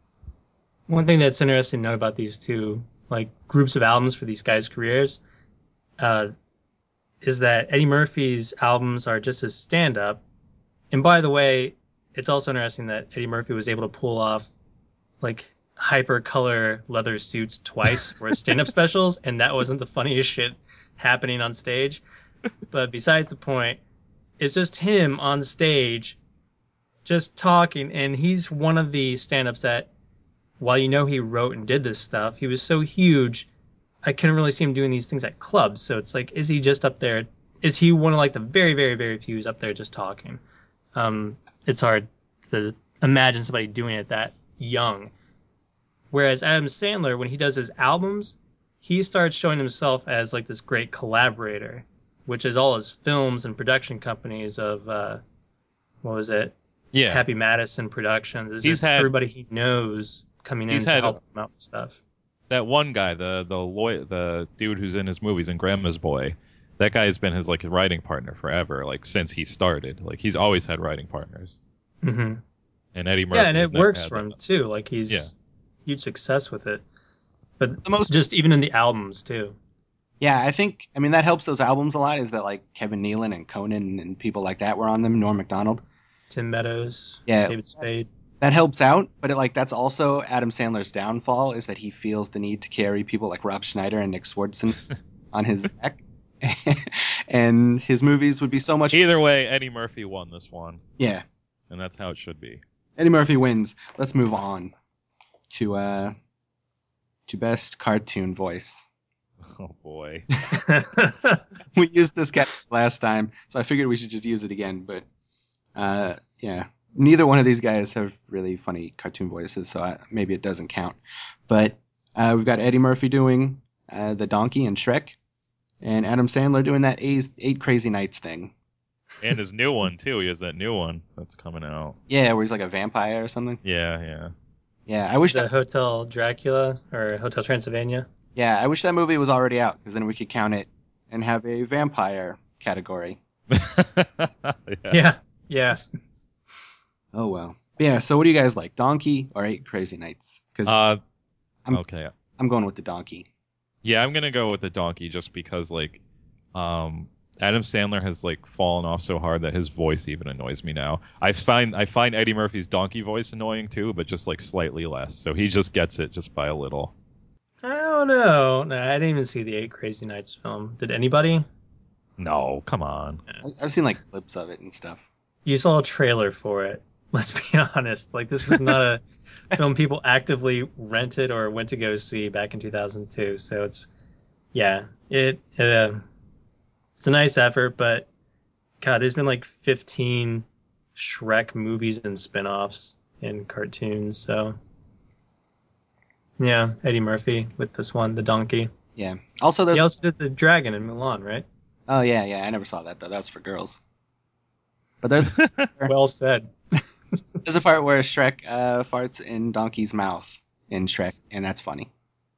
One thing that's interesting to note about these two like groups of albums for these guys' careers uh, is that Eddie Murphy's albums are just his stand-up. And by the way, it's also interesting that Eddie Murphy was able to pull off like hyper color leather suits twice for his stand-up specials, and that wasn't the funniest shit happening on stage. But besides the point, it's just him on stage just talking, and he's one of the stand-ups that, while you know he wrote and did this stuff, he was so huge I couldn't really see him doing these things at clubs. So it's like, is he just up there? Is he one of like the very, very, very few who's up there just talking? Um, it's hard to imagine somebody doing it that young. Whereas Adam Sandler, when he does his albums, he starts showing himself as like this great collaborator, which is all his films and production companies of, uh, what was it? Yeah. Happy Madison Productions. It's He's just had- everybody he knows coming in he's to had- help him out with stuff. That one guy, the the lawyer, the dude who's in his movies and Grandma's Boy, that guy has been his like writing partner forever, like since he started. Like he's always had writing partners. Mm-hmm. And Eddie Murphy. Yeah, and has it never works had for that. him too. Like he's Yeah. huge success with it. But The most- just even in the albums too. Yeah, I think, I mean, that helps those albums a lot is that, like, Kevin Nealon and Conan and people like that were on them, Norm Macdonald. Tim Meadows, Yeah. David Spade. That helps out, but it, like, that's also Adam Sandler's downfall is that he feels the need to carry people like Rob Schneider and Nick Swardson on his back. And his movies would be so much... Either way, Eddie Murphy won this one, Yeah. and that's how it should be. Eddie Murphy wins. Let's move on to, uh, to best cartoon voice. Oh boy. We used this guy last time, so I figured we should just use it again. But uh, yeah, neither one of these guys have really funny cartoon voices, so I, maybe it doesn't count. But uh, we've got Eddie Murphy doing uh, the donkey in Shrek, and Adam Sandler doing that eight, eight Crazy Nights thing. And his new one too. He has that new one that's coming out. Yeah, where he's like a vampire or something. Yeah, yeah. Yeah, I wish the that. Hotel Dracula or Hotel Transylvania. Yeah, I wish that movie was already out because then we could count it and have a vampire category. yeah. Yeah, yeah. Oh well. But yeah. So what do you guys like, Donkey or Eight Crazy Nights? Because Uh, I'm okay. I'm going with the Donkey. Yeah, I'm gonna go with the donkey just because like, um, Adam Sandler has like fallen off so hard that his voice even annoys me now. I find I find Eddie Murphy's donkey voice annoying too, but just like slightly less. So he just gets it just by a little. I don't know. No, I didn't even see the Eight Crazy Nights film. Did anybody? No, come on. I- I've seen like clips of it and stuff. You saw a trailer for it. Let's be honest. Like this was not a film people actively rented or went to go see back in two thousand two. So it's yeah, it, it uh, it's a nice effort, but God, there's been like fifteen Shrek movies and spin-offs and cartoons. So yeah, Eddie Murphy with this one, the donkey. Yeah. Also, there's He also did the dragon in Milan, right? oh yeah, yeah. I never saw that though. That's for girls. But there's Well said. there's a part where Shrek uh, farts in Donkey's mouth in Shrek, and that's funny.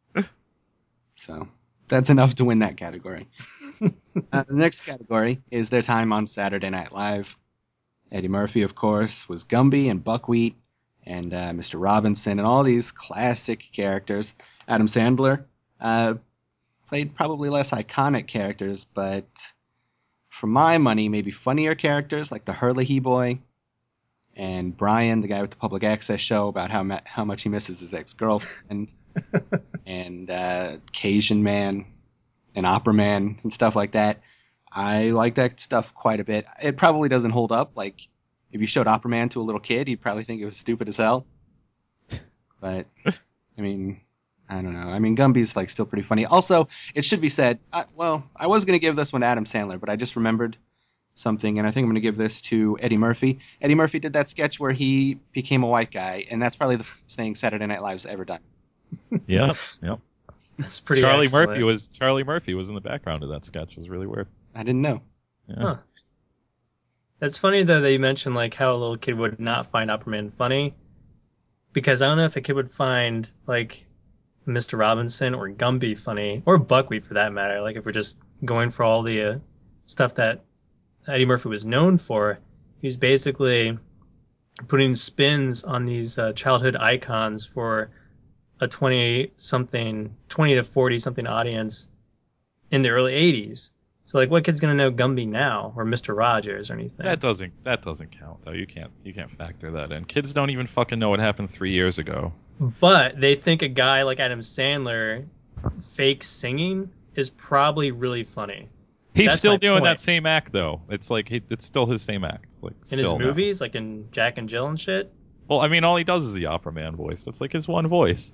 So that's enough to win that category. uh, the next category is their time on Saturday Night Live. Eddie Murphy, of course, was Gumby and Buckwheat and uh, Mister Robinson and all these classic characters. Adam Sandler uh, played probably less iconic characters, but for my money, maybe funnier characters like the Hurley Boy and Brian, the guy with the public access show about how ma- how much he misses his ex-girlfriend, and uh, Cajun Man and Opera Man and stuff like that. I like that stuff quite a bit. It probably doesn't hold up. Like, if you showed Opera Man to a little kid, he'd probably think it was stupid as hell. But, I mean, I don't know. I mean, Gumby's, like, still pretty funny. Also, it should be said, I, well, I was going to give this one to Adam Sandler, but I just remembered something, and I think I'm going to give this to Eddie Murphy. Eddie Murphy did that sketch where he became a white guy, and that's probably the first thing Saturday Night Live's ever done. Yep, yep. That's pretty Charlie excellent. Murphy was Charlie Murphy was in the background of that sketch. It was really weird. I didn't know. Yeah. Huh. That's funny though that you mentioned like how a little kid would not find Opera Man funny, because I don't know if a kid would find like Mister Robinson or Gumby funny, or Buckwheat for that matter. Like if we're just going for all the uh, stuff that Eddie Murphy was known for, he was basically putting spins on these uh, childhood icons for a twenty something, twenty to forty something audience in the early eighties. So like what kid's gonna know Gumby now or Mister Rogers or anything? That doesn't that doesn't count though. You can't you can't factor that in. Kids don't even fucking know what happened three years ago. But they think a guy like Adam Sandler fake singing is probably really funny. He's That's still my doing point. that same act though. It's like he, it's still his same act. Like In his still now. movies, like in Jack and Jill and shit. Well, I mean, all he does is the Opera Man voice. That's like his one voice.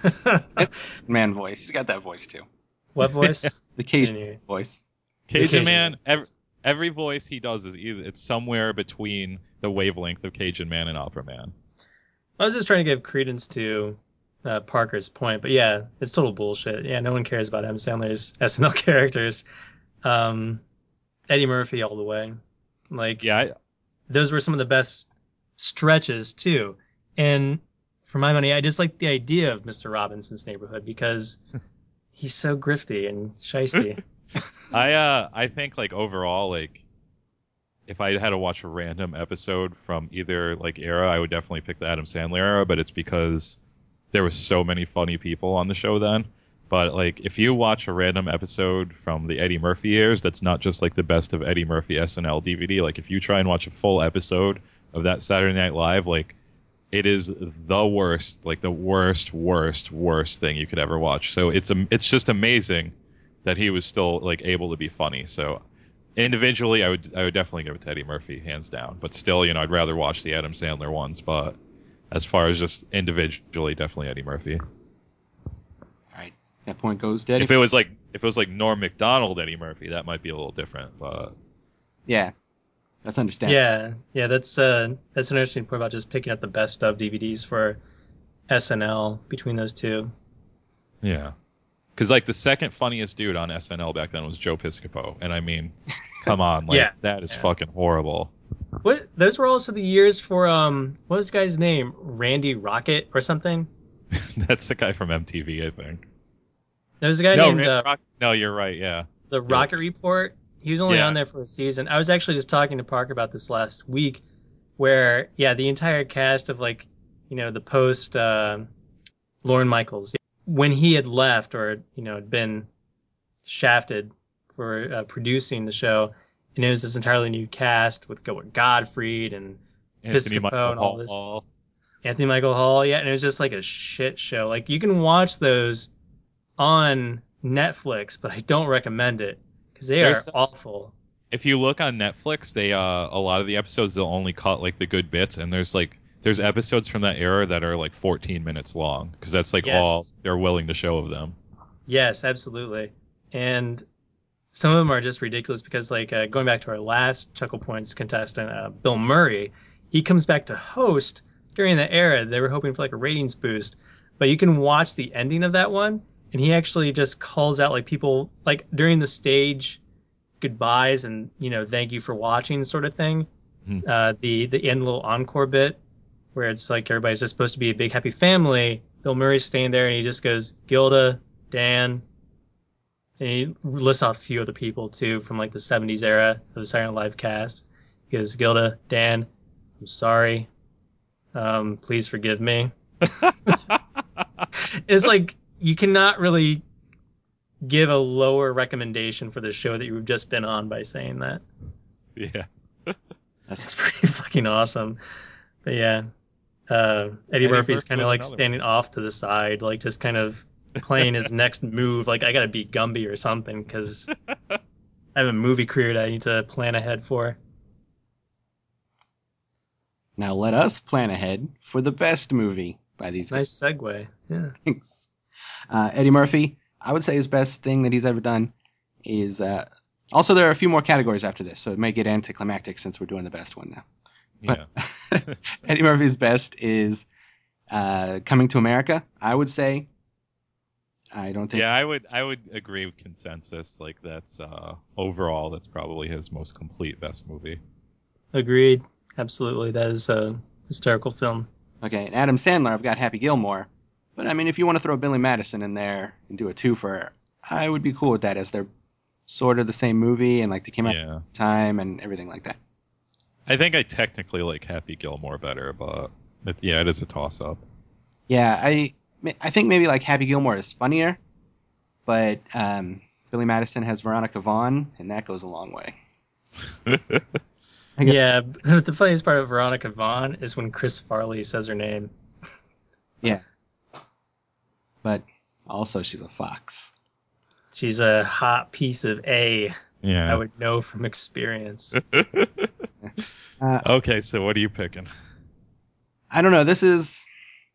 Man voice. He's got that voice, too. What voice? The Cajun Didn't hear. voice. Cajun Cajun Man. Man. Every, every voice he does is either it's somewhere between the wavelength of Cajun Man and Opera Man. I was just trying to give credence to uh, Parker's point, but yeah, it's total bullshit. Yeah, no one cares about Adam Sandler's S N L characters. Um, Eddie Murphy all the way. Like, Yeah, I, those were some of the best stretches too. And for my money, I just like the idea of Mister Robinson's Neighborhood because he's so grifty and shisty. I uh I think like overall like if I had to watch a random episode from either like era, I would definitely pick the Adam Sandler era, but it's because there was so many funny people on the show then. But like if you watch a random episode from the Eddie Murphy years, that's not just like the best of Eddie Murphy S N L D V D. Like if you try and watch a full episode of that Saturday Night Live, like it is the worst, like the worst, worst, worst thing you could ever watch. So it's a, it's just amazing that he was still like able to be funny. So individually, I would I would definitely give it to Eddie Murphy, hands down. But still, you know, I'd rather watch the Adam Sandler ones. But as far as just individually, definitely Eddie Murphy. All right. That point goes to Eddie. If it was like if it was like Norm Macdonald Eddie Murphy, that might be a little different. But Yeah. That's understandable. Yeah, yeah, that's uh, that's an interesting point about just picking up the best of D V Ds for S N L between those two. yeah, because like the second funniest dude on S N L back then was Joe Piscopo, and I mean, come on, like Yeah. that is Yeah. fucking horrible. What? Those were also the years for um, what was the guy's name? Randy Rocket or something? That's the guy from M T V, I think. There's a guy No, named Randy uh, Rock- no, you're right. Yeah. the Yeah. Rocket Report. He was only Yeah. on there for a season. I was actually just talking to Parker about this last week, where yeah, the entire cast of like, you know, the post uh, Lorne Michaels, when he had left or you know had been shafted for uh, producing the show, and it was this entirely new cast with Gilbert Gottfried and Anthony Piscopo Michael and all this. Hall. Anthony Michael Hall, yeah, and it was just like a shit show. Like you can watch those on Netflix, but I don't recommend it because they There's are awful. If you look on Netflix, they uh a lot of the episodes they'll only cut like the good bits, and there's like there's episodes from that era that are like fourteen minutes long because that's like Yes. all they're willing to show of them. Yes, absolutely. And some of them are just ridiculous because, like, uh, going back to our last Chuckle Points contestant, uh, Bill Murray, he comes back to host during the era. They were hoping for like a ratings boost, but you can watch the ending of that one, and he actually just calls out like people like during the stage goodbyes and you know thank you for watching sort of thing. Hmm. Uh, the the end little encore bit where it's like everybody's just supposed to be a big happy family. Bill Murray's staying there and he just goes Gilda, Dan, and he lists off a few other people too from like the seventies era of the Saturday Night Live cast. He goes Gilda, Dan, I'm sorry, um, please forgive me. It's like you cannot really give a lower recommendation for the show that you've just been on by saying that. Yeah. That's pretty fucking awesome. But yeah, uh, Eddie, Eddie Murphy's Murphy kind of with like another standing off to the side, like just kind of playing his next move. Like I gotta beat Gumby or something because I have a movie career that I need to plan ahead for. Now let us plan ahead for the best movie by these guys. Nice segue. Yeah. Thanks. Uh, Eddie Murphy, I would say his best thing that he's ever done is. Uh, also, there are a few more categories after this, so it may get anticlimactic since we're doing the best one now. Yeah. But Eddie Murphy's best is uh, Coming to America, I would say. I don't think. Yeah, I would I would agree with consensus. Like that's uh overall that's probably his most complete best movie. Agreed. Absolutely. That is a hysterical film. Okay, and Adam Sandler, I've got Happy Gilmore. But I mean, if you want to throw Billy Madison in there and do a twofer, I would be cool with that as they're sort of the same movie and like they came out Yeah. at the time and everything like that. I think I technically like Happy Gilmore better, but it, yeah, it is a toss up. Yeah, I I think maybe like Happy Gilmore is funnier, but um, Billy Madison has Veronica Vaughn, and that goes a long way. I guess- Yeah, but the funniest part of Veronica Vaughn is when Chris Farley says her name. Yeah. But also she's a fox. She's a hot piece of A. Yeah. I would know from experience. Uh, Okay, so what are you picking? I don't know. This is,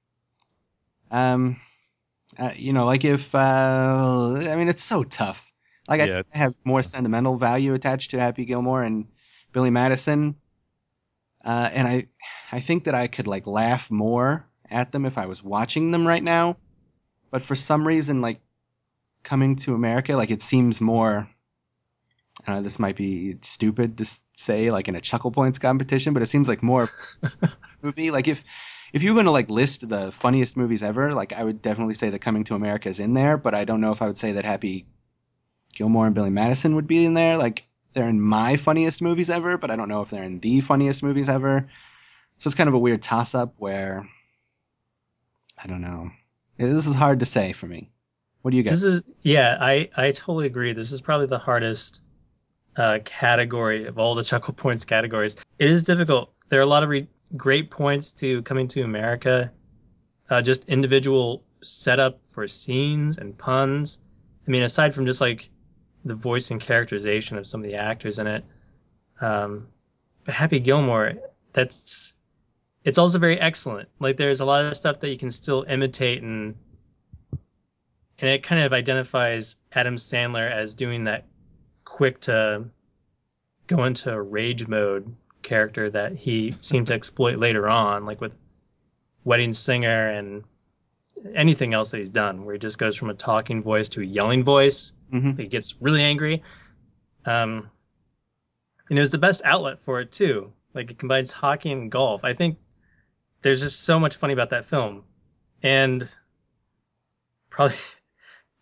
um, uh, you know, like if, uh, I mean, it's so tough. Like Yeah, I it's- have more sentimental value attached to Happy Gilmore and Billy Madison, uh, and I, I think that I could like laugh more at them if I was watching them right now. But for some reason, like Coming to America, like it seems more. I don't know, this might be stupid to s- say, like in a Chuckle Points competition, but it seems like more movie. Like if if you're going to like list the funniest movies ever, like I would definitely say that Coming to America is in there, but I don't know if I would say that Happy Gilmore and Billy Madison would be in there. Like they're in my funniest movies ever, but I don't know if they're in the funniest movies ever. So it's kind of a weird toss up where I don't know. This is hard to say for me. What do you guys? This is yeah, I I totally agree. This is probably the hardest uh, category of all the Chuckle Points categories. It is difficult. There are a lot of re- great points to Coming to America. Uh, just individual setup for scenes and puns. I mean, aside from just like the voice and characterization of some of the actors in it, um, but Happy Gilmore, that's it's also very excellent. Like there's a lot of stuff that you can still imitate and and it kind of identifies Adam Sandler as doing that quick to go into a rage mode character that he seemed to exploit later on, like with Wedding Singer and anything else that he's done, where he just goes from a talking voice to a yelling voice. Mm-hmm. He gets really angry. Um, and it was the best outlet for it too. Like it combines hockey and golf. I think there's just so much funny about that film, and probably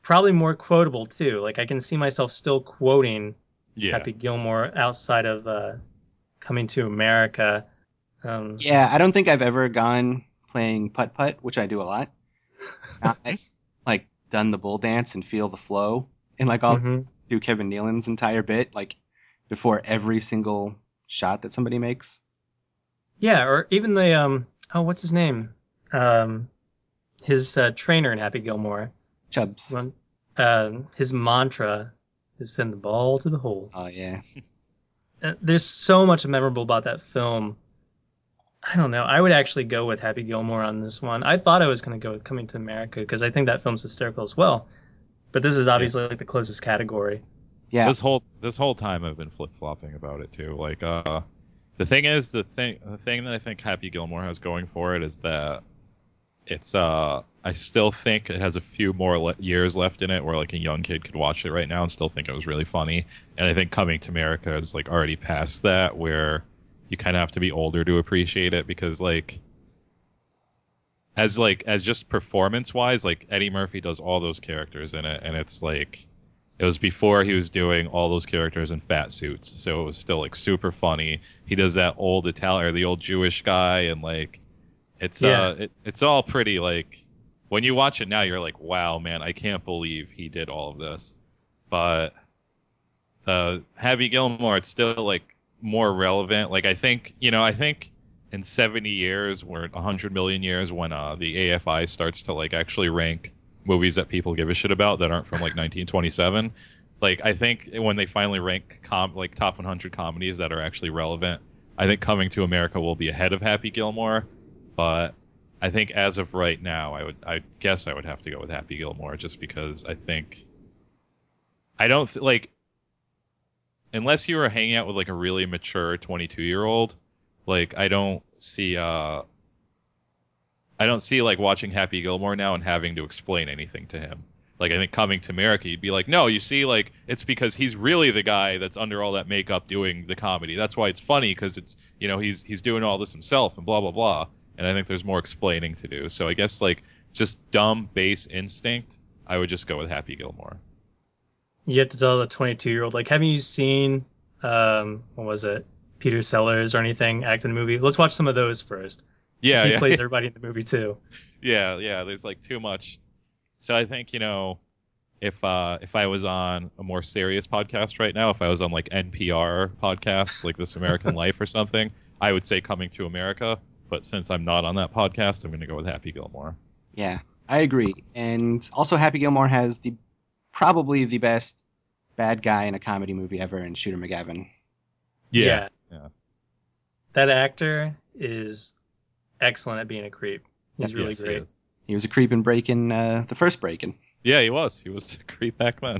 probably more quotable too. Like I can see myself still quoting Yeah. Happy Gilmore outside of uh, Coming to America. Um, Yeah, I don't think I've ever gone playing putt putt, which I do a lot. I, like done the bull dance and feel the flow, and like I'll mhm. do Kevin Nealon's entire bit like before every single shot that somebody makes. Yeah, or even the um oh what's his name? Um his uh, trainer in Happy Gilmore. Chubbs. One um his mantra is send the ball to the hole. Oh yeah. Uh, There's so much memorable about that film. I don't know. I would actually go with Happy Gilmore on this one. I thought I was going to go with Coming to America because I think that film's hysterical as well. But this is Yeah. obviously like the closest category. Yeah. This whole this whole time I've been flip flopping about it too. Like, uh, the thing is, the thing the thing that I think Happy Gilmore has going for it is that it's uh I still think it has a few more le- years left in it where like a young kid could watch it right now and still think it was really funny. And I think Coming to America is like already past that where you kind of have to be older to appreciate it because like as like as just performance wise, like Eddie Murphy does all those characters in it, and it's like it was before he was doing all those characters in fat suits, so it was still like super funny. He does that old Italian or the old Jewish guy, and like it's Yeah. uh it, it's all pretty like when you watch it now, you're like, wow, man, I can't believe he did all of this. But uh, Happy Gilmore, it's still like more relevant. Like I think you know, I think in seventy years or one hundred million years when uh, the A F I starts to like actually rank movies that people give a shit about that aren't from like nineteen twenty-seven, like I think when they finally rank com- like top one hundred comedies that are actually relevant, I think Coming to America will be ahead of Happy Gilmore. But I think as of right now, I would I guess I would have to go with Happy Gilmore just because I think I don't th- like unless you were hanging out with like a really mature twenty-two year old, like I don't see uh I don't see like watching Happy Gilmore now and having to explain anything to him. Like I think Coming to America, you'd be like, no, you see, like it's because he's really the guy that's under all that makeup doing the comedy. That's why it's funny because it's you know he's he's doing all this himself and blah blah blah. And I think there's more explaining to do. So I guess like just dumb base instinct, I would just go with Happy Gilmore. You have to tell the twenty-two year old, like, haven't you seen, um, what was it, Peter Sellers or anything act in the movie? Let's watch some of those first. 'Cause Yeah, he yeah, plays everybody in the movie too. yeah, yeah. There's like too much. So I think you know if uh if I was on a more serious podcast right now, if I was on like N P R podcast, like This American Life or something, I would say Coming to America. But since I'm not on that podcast, I'm going to go with Happy Gilmore. Yeah, I agree. And also, Happy Gilmore has the probably the best bad guy in a comedy movie ever in Shooter McGavin. Yeah, Yeah. yeah. That actor is excellent at being a creep. He's really Yes, he great. is. He was a creep in Breaking, uh, the first Breaking. Yeah, he was. He was a creep back then.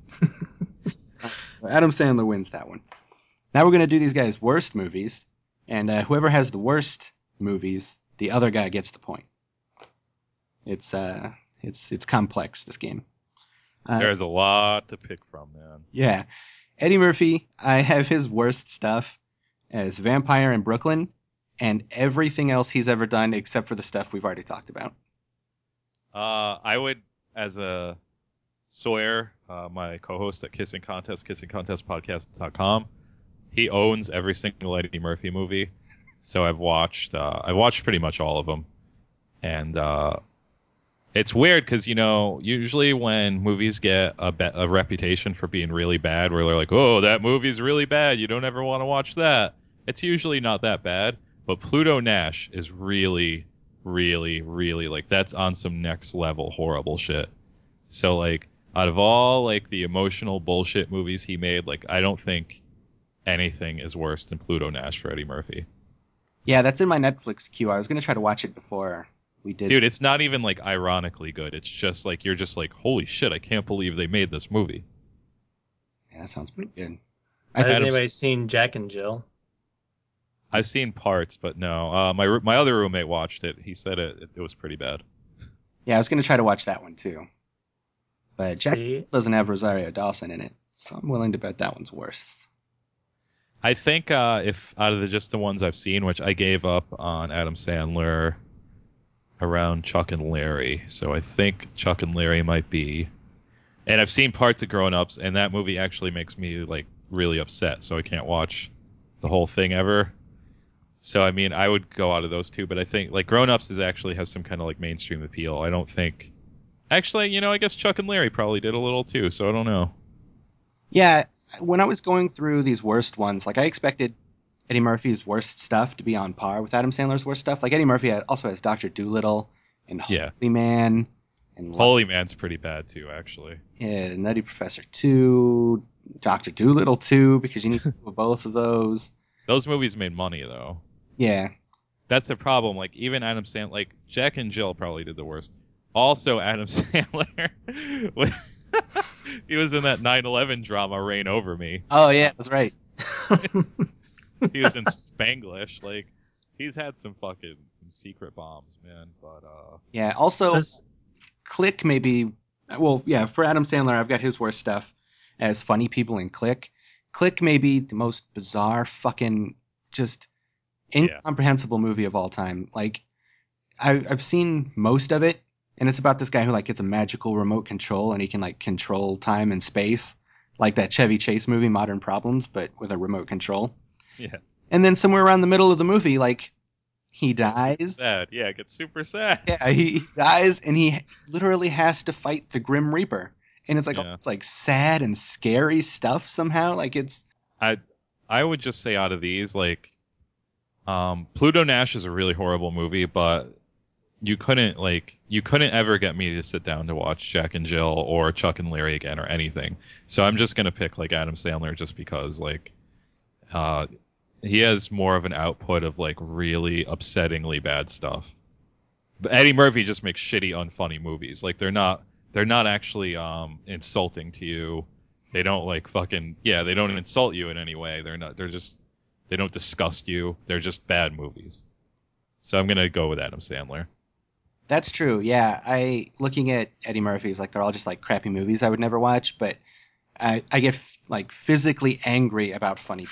Adam Sandler wins that one. Now we're going to do these guys' worst movies, and uh, whoever has the worst movies, the other guy gets the point. It's uh, it's it's complex, this game. Uh, There's a lot to pick from, man. yeah, Eddie Murphy. I have his worst stuff as Vampire in Brooklyn, and everything else he's ever done except for the stuff we've already talked about. Uh, I would, as a Sawyer, uh, my co-host at Kissing Contest, kissing contest podcast dot com, he owns every single Eddie Murphy movie. So I've watched, uh, I watched pretty much all of them, and uh, it's weird because you know usually when movies get a, be- a reputation for being really bad, where they're like, "Oh, that movie's really bad. You don't ever want to watch that." It's usually not that bad, but Pluto Nash is really, really, really like that's on some next level horrible shit. So like out of all like the emotional bullshit movies he made, like I don't think anything is worse than Pluto Nash for Eddie Murphy. Yeah, that's in my Netflix queue. I was going to try to watch it before we did. Dude, it's not even like ironically good. It's just like you're just like, holy shit, I can't believe they made this movie. Yeah, that sounds pretty good. Has Adam- anybody seen Jack and Jill? I've seen parts, but no. Uh, my my other roommate watched it. He said it it was pretty bad. Yeah, I was going to try to watch that one too. But Jack See? doesn't have Rosario Dawson in it, so I'm willing to bet that one's worse. I think uh, if out of the just the ones I've seen, which I gave up on Adam Sandler around Chuck and Larry, so I think Chuck and Larry might be And I've seen parts of Grown Ups, and that movie actually makes me like really upset. So I can't watch the whole thing ever. So I mean, I would go out of those two, but I think like Grown Ups is actually has some kind of like mainstream appeal. I don't think. Actually, you know, I guess Chuck and Larry probably did a little too. So I don't know. Yeah, when I was going through these worst ones, like I expected Eddie Murphy's worst stuff to be on par with Adam Sandler's worst stuff. Like Eddie Murphy also has Doctor Dolittle and Yeah. Holy Man and Holy Man's pretty bad too, actually. Yeah, Nutty Professor two, Doctor Dolittle two, because you need to do both of those. Those movies made money though. Yeah. That's the problem. Like even Adam Sandler, like Jack and Jill probably did the worst. Also, Adam Sandler, he was in that nine eleven drama, Reign Over Me. Oh yeah, that's right. He was in Spanglish. Like he's had some fucking some secret bombs, man. But uh, yeah. Also, This- Click maybe. Well, yeah. For Adam Sandler, I've got his worst stuff as Funny People in Click. Click may be the most bizarre, fucking, just incomprehensible yeah. movie of all time. Like, I, I've seen most of it, and it's about this guy who like gets a magical remote control and he can like control time and space, like that Chevy Chase movie, Modern Problems, but with a remote control. Yeah. And then somewhere around the middle of the movie, like, he dies. Sad. Yeah, it gets super sad. Yeah, he dies, and he literally has to fight the Grim Reaper. And it's like yeah. it's like sad and scary stuff somehow. Like it's. I I would just say out of these, like, um, Pluto Nash is a really horrible movie, but you couldn't like you couldn't ever get me to sit down to watch Jack and Jill or Chuck and Larry again or anything. So I'm just gonna pick like Adam Sandler just because like, uh, he has more of an output of like really upsettingly bad stuff. But Eddie Murphy just makes shitty, unfunny movies. Like they're not they're not actually um insulting to you. They don't like fucking yeah, they don't insult you in any way. They're not they're just they don't disgust you. They're just bad movies. So I'm gonna go with Adam Sandler. That's true. Yeah, I looking at Eddie Murphy's like they're all just like crappy movies I would never watch, but I I get f- like physically angry about funny.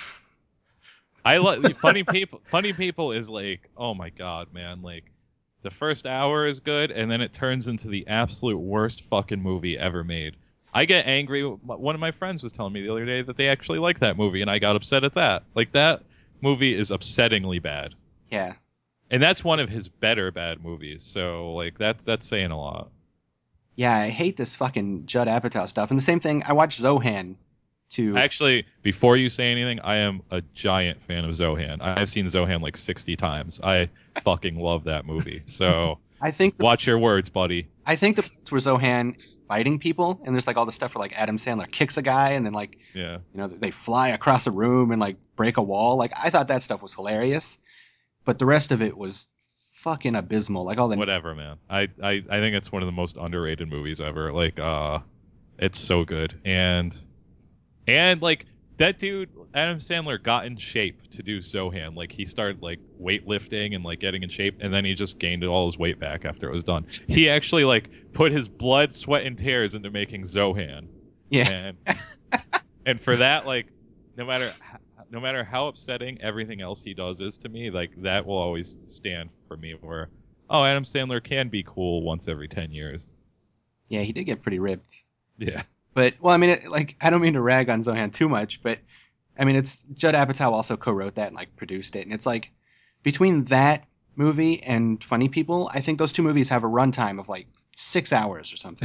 I like funny people. Funny people is like, oh my god, man! Like, the first hour is good, and then it turns into the absolute worst fucking movie ever made. I get angry. One of my friends was telling me the other day that they actually like that movie, and I got upset at that. Like that movie is upsettingly bad. Yeah. And that's one of his better bad movies. So like that's that's saying a lot. Yeah, I hate this fucking Judd Apatow stuff. And the same thing, I watched Zohan. To... Actually, before you say anything, I am a giant fan of Zohan. I've seen Zohan like sixty times. I fucking love that movie. So I think the, watch your words, buddy. I think the parts where Zohan fighting people, and there's like all the stuff where like Adam Sandler kicks a guy, and then like yeah, you know they fly across a room and like break a wall. Like I thought that stuff was hilarious, but the rest of it was fucking abysmal. Like all the whatever, man. I I I think it's one of the most underrated movies ever. Like uh, it's so good and. And, like, that dude, Adam Sandler, got in shape to do Zohan. Like, he started, like, weightlifting and, like, getting in shape, and then he just gained all his weight back after it was done. He actually, like, put his blood, sweat, and tears into making Zohan. Yeah. And, and for that, like, no matter no matter how upsetting everything else he does is to me, like, that will always stand for me where, oh, Adam Sandler can be cool once every ten years. Yeah, he did get pretty ripped. Yeah. But, well, I mean, it, like, I don't mean to rag on Zohan too much, but, I mean, it's Judd Apatow also co-wrote that and, like, produced it. And it's like, between that movie and Funny People, I think those two movies have a runtime of, like, six hours or something.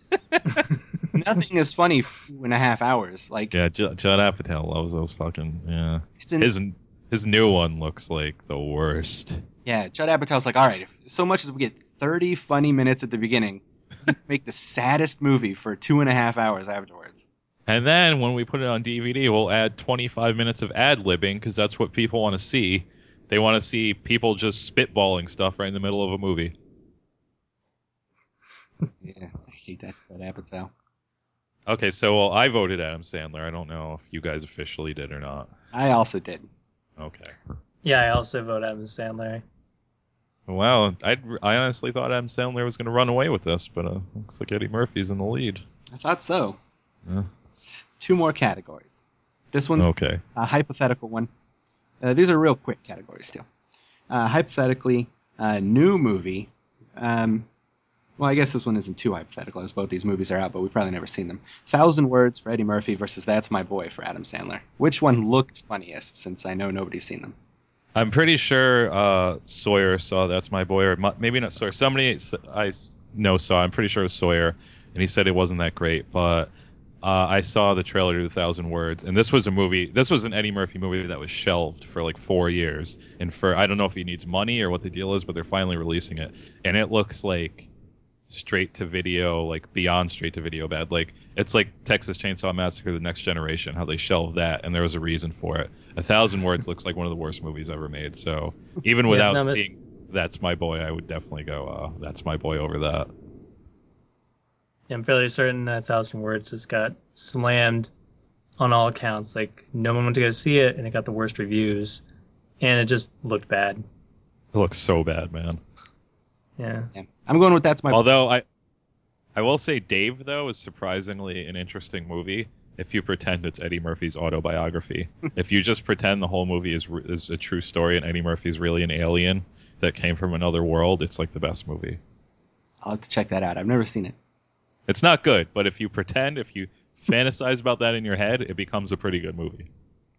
Nothing is funny for two and a half hours. Like, yeah, J- Judd Apatow loves those fucking, yeah. It's in, his, his new one looks like the worst. Yeah, Judd Apatow's like, all right, if so much as we get thirty funny minutes at the beginning, make the saddest movie for two and a half hours afterwards. And then when we put it on D V D, we'll add twenty-five minutes of ad-libbing because that's what people want to see. They want to see people just spitballing stuff right in the middle of a movie. Yeah, I hate that Judd Apatow. Okay, so well, I voted Adam Sandler. I don't know if you guys officially did or not. I also did. Okay. Yeah, I also vote Adam Sandler. Wow, I I honestly thought Adam Sandler was going to run away with this, but uh, looks like Eddie Murphy's in the lead. I thought so. Yeah. Two more categories. This one's okay. A hypothetical one. Uh, these are real quick categories, too. Uh, hypothetically, uh, new movie. Um, Well, I guess this one isn't too hypothetical, as both these movies are out, but we've probably never seen them. Thousand Words for Eddie Murphy versus That's My Boy for Adam Sandler. Which one looked funniest, since I know nobody's seen them? I'm pretty sure uh, Sawyer saw That's My Boy, or mu- maybe not Sawyer. Somebody s- I s- know saw. I'm pretty sure it was Sawyer, and he said it wasn't that great. But uh, I saw the trailer to A Thousand Words, and this was a movie. This was an Eddie Murphy movie that was shelved for like four years, and for I don't know if he needs money or what the deal is, but they're finally releasing it, and it looks like straight to video, like beyond straight to video bad. Like it's like Texas Chainsaw Massacre: The Next Generation, how they shelved that, and there was a reason for it. A Thousand Words looks like one of the worst movies ever made. So even without no, miss- seeing That's My Boy, I would definitely go uh, That's My Boy over that. Yeah, I'm fairly certain that Thousand Words just got slammed on all accounts. Like, no one went to go see it, and it got the worst reviews, and it just looked bad. It looks so bad, man. Yeah. Yeah. I'm going with That's My Boy. Although I, I will say Dave though is surprisingly an interesting movie. If you pretend it's Eddie Murphy's autobiography, if you just pretend the whole movie is is a true story and Eddie Murphy's really an alien that came from another world, it's like the best movie. I'll have to check that out. I've never seen it. It's not good, but if you pretend, if you fantasize about that in your head, it becomes a pretty good movie.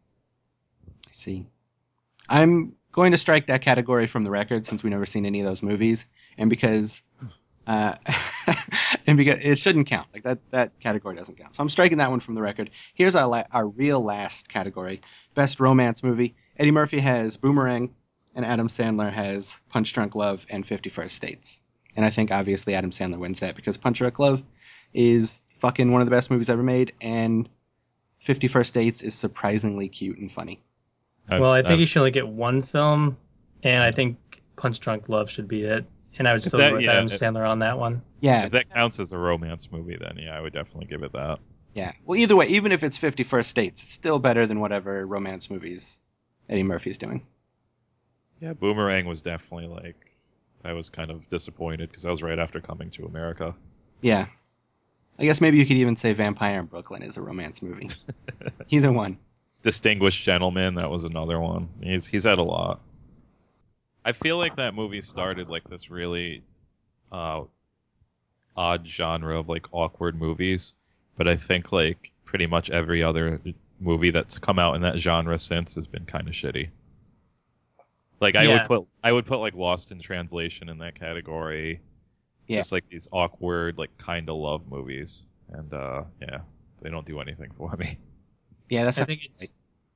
I see. I'm going to strike that category from the record since we've never seen any of those movies, and because uh, and because it shouldn't count. Like that that category doesn't count. So I'm striking that one from the record. Here's our la- our real last category: best romance movie. Eddie Murphy has Boomerang, and Adam Sandler has Punch Drunk Love and fifty-first Dates. And I think obviously Adam Sandler wins that because Punch Drunk Love is fucking one of the best movies ever made, and fifty-first Dates is surprisingly cute and funny. I, Well, I think I, you should only get one film, and I think Punch Drunk Love should be it. And I would still that- go with yeah, Adam it- Sandler on that one. Yeah, if that counts as a romance movie, then yeah, I would definitely give it that. yeah. Well, either way, even if it's fifty-first Dates, it's still better than whatever romance movies Eddie Murphy's doing. Yeah, Boomerang was definitely like, I was kind of disappointed because that was right after Coming to America. Yeah. I guess maybe you could even say Vampire in Brooklyn is a romance movie. Either one. Distinguished Gentleman, that was another one. He's he's had a lot. I feel like that movie started like this really uh, odd genre of like awkward movies, but I think like pretty much every other movie that's come out in that genre since has been kind of shitty. Like I Yeah. would put I would put like Lost in Translation in that category. Yeah. Just like these awkward like kind of love movies, and uh, yeah, they don't do anything for me. Yeah, that's I not think it's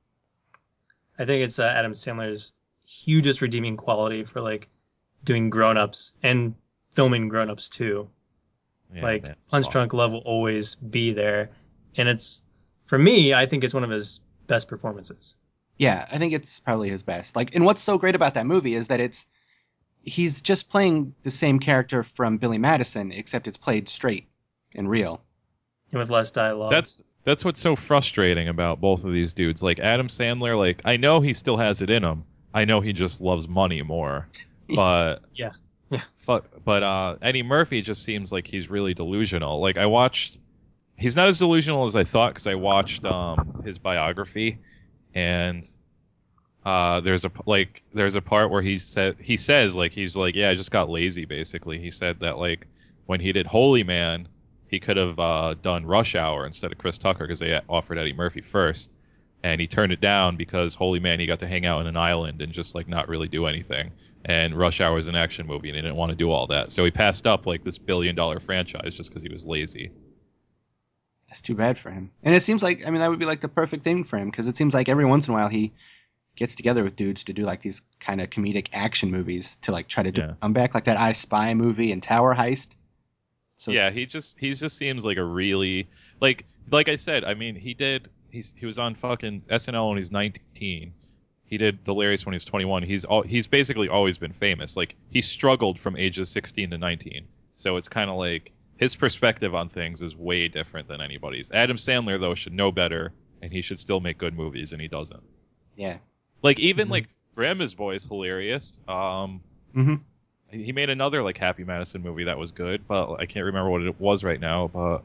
I think it's uh, Adam Sandler's hugest redeeming quality for like doing grown-ups and filming grown-ups too. Yeah, like man. Punch Oh. Drunk Love will always be there, and it's for me. I think it's one of his best performances. Yeah, I think it's probably his best. Like, and what's so great about that movie is that it's he's just playing the same character from Billy Madison, except it's played straight and real. And with less dialogue. That's that's what's so frustrating about both of these dudes. Like Adam Sandler, like I know he still has it in him. I know he just loves money more. But Yeah. Yeah. Fuck, but uh, Eddie Murphy just seems like he's really delusional. Like I watched, he's not as delusional as I thought because I watched um his biography, and uh there's a like there's a part where he said he says like he's like yeah I just got lazy basically. He said that like when he did Holy Man, he could have uh, done Rush Hour instead of Chris Tucker because they offered Eddie Murphy first, and he turned it down because Holy Man he got to hang out in an island and just like not really do anything. And Rush Hour is an action movie, and he didn't want to do all that. So he passed up like this billion dollar franchise just because he was lazy. That's too bad for him. And it seems like, I mean, that would be like the perfect thing for him because it seems like every once in a while he gets together with dudes to do like these kind of comedic action movies to like try to do Yeah. a comeback, like that I Spy movie and Tower Heist. So Yeah, he just he just seems like a really like like I said. I mean, he did he's he was on fucking S N L when he's nineteen. He did Delirious when he was twenty-one. He's all, he's basically always been famous. Like he struggled from ages sixteen to nineteen. So it's kind of like his perspective on things is way different than anybody's. Adam Sandler though should know better, and he should still make good movies, and he doesn't. yeah. Like even Mhm. like Grandma's Boy is hilarious. Um, Mm-hmm. he made another like Happy Madison movie that was good, but I can't remember what it was right now. But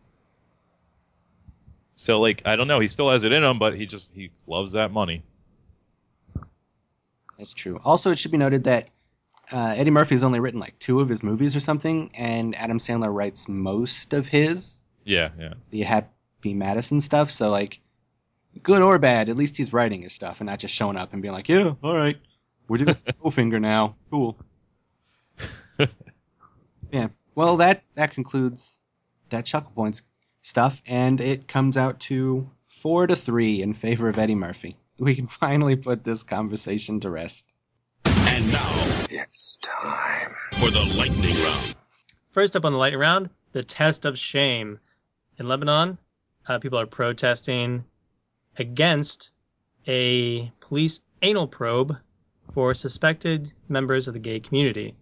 so like I don't know, he still has it in him, but he just he loves that money. That's true. Also, it should be noted that uh, Eddie Murphy's only written like two of his movies or something, and Adam Sandler writes most of his. Yeah, yeah. The Happy Madison stuff. So like, good or bad, at least he's writing his stuff and not just showing up and being like, yeah, all right, we're doing Bowfinger now. Cool. Yeah. Well, that that concludes that Chuckle Points stuff, and it comes out to four to three in favor of Eddie Murphy. We can finally put this conversation to rest. And now it's time for the lightning round. First up on the lightning round, the test of shame. In Lebanon, uh, people are protesting against a police anal probe for suspected members of the gay community.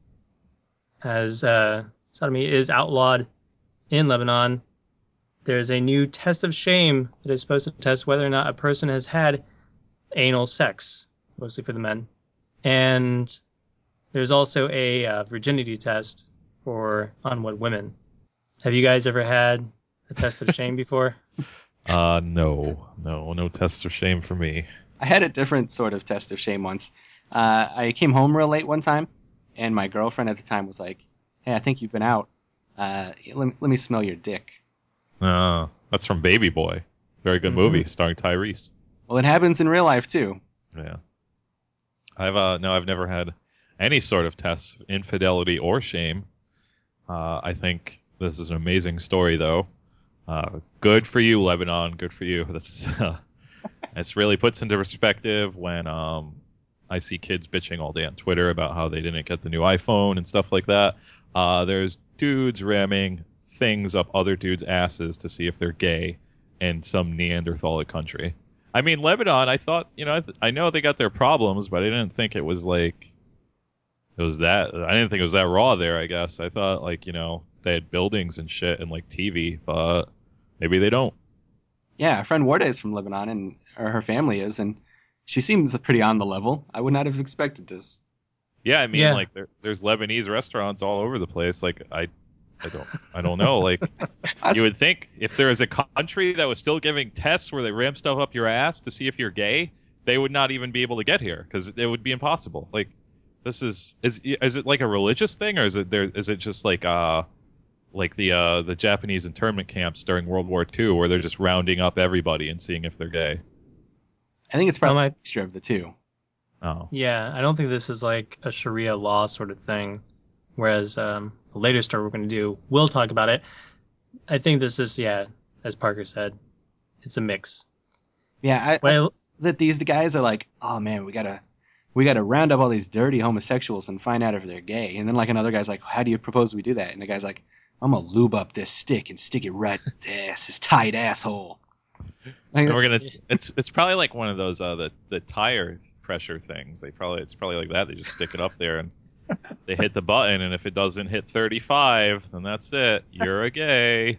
As uh, sodomy is outlawed in Lebanon, there's a new test of shame that is supposed to test whether or not a person has had anal sex, mostly for the men. And there's also a uh, virginity test for unwed women. Have you guys ever had a test of shame before? Uh, no, no, no test of shame for me. I had a different sort of test of shame once. Uh, I came home real late one time, and my girlfriend at the time was like, hey, I think you've been out. Uh, let, me, let me smell your dick. Uh, that's from Baby Boy. Very good Mhm. movie starring Tyrese. Well, it happens in real life, too. Yeah. I've uh no, I've never had any sort of test, infidelity or shame. Uh, I think this is an amazing story, though. Uh, good for you, Lebanon. Good for you. This is uh, this really puts into perspective when um I see kids bitching all day on Twitter about how they didn't get the new iPhone and stuff like that. Uh, there's dudes ramming things up other dudes' asses to see if they're gay in some Neanderthalic country. I mean, Lebanon, I thought, you know, I, th- I know they got their problems, but I didn't think it was like, it was that, I didn't think it was that raw there, I guess. I thought, like, you know, they had buildings and shit and, like, T V, but maybe they don't. Yeah, our friend Warda is from Lebanon, and or her family is, and she seems pretty on the level. I would not have expected this. Yeah, I mean, Yeah. like, there, there's Lebanese restaurants all over the place. Like, I, I don't, I don't know. Like, you would think if there is a country that was still giving tests where they ram stuff up your ass to see if you're gay, they would not even be able to get here because it would be impossible. Like, this is is is it like a religious thing, or is it there? Is it just like uh, like the uh the Japanese internment camps during World War Two, where they're just rounding up everybody and seeing if they're gay? I think it's probably Um, I- a mixture of the two. Oh, Yeah, I don't think this is like a Sharia law sort of thing. Whereas um, the later story we're going to do, we'll talk about it. I think this is, yeah, as Parker said, it's a mix. Yeah, I, I, Well, that these guys are like, oh man, we gotta we gotta round up all these dirty homosexuals and find out if they're gay. And then like another guy's like, how do you propose we do that? And the guy's like, I'm gonna lube up this stick and stick it right in his ass, his tight asshole. Like, and we're gonna. It's it's probably like one of those uh the the tire pressure things. They probably it's probably like that. They just stick it up there and they hit the button, and if it doesn't hit thirty-five, then that's it. You're a gay.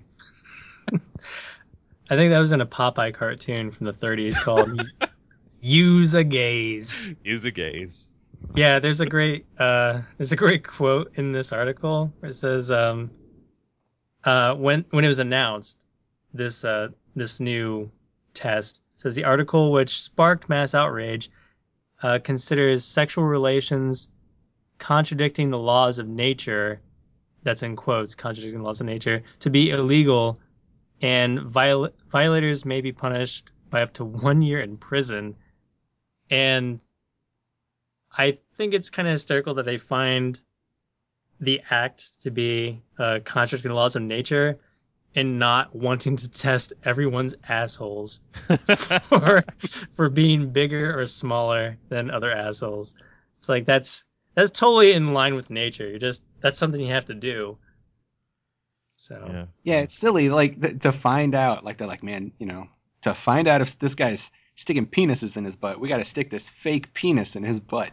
I think that was in a Popeye cartoon from the thirties called Use a Gaze. Use a gaze. Yeah, there's a great uh, there's a great quote in this article where it says um, uh, when when it was announced this uh, this new test, it says the article which sparked mass outrage uh, considers sexual relations contradicting the laws of nature, that's in quotes, contradicting the laws of nature, to be illegal, and viol- violators may be punished by up to one year in prison. And I think it's kind of hysterical that they find the act to be uh, contradicting the laws of nature and not wanting to test everyone's assholes for for being bigger or smaller than other assholes. It's like that's that's totally in line with nature. You're just that's something you have to do. So Yeah. yeah, it's silly. Like th- to find out, like they're like, man, you know, to find out if this guy's sticking penises in his butt, we got to stick this fake penis in his butt.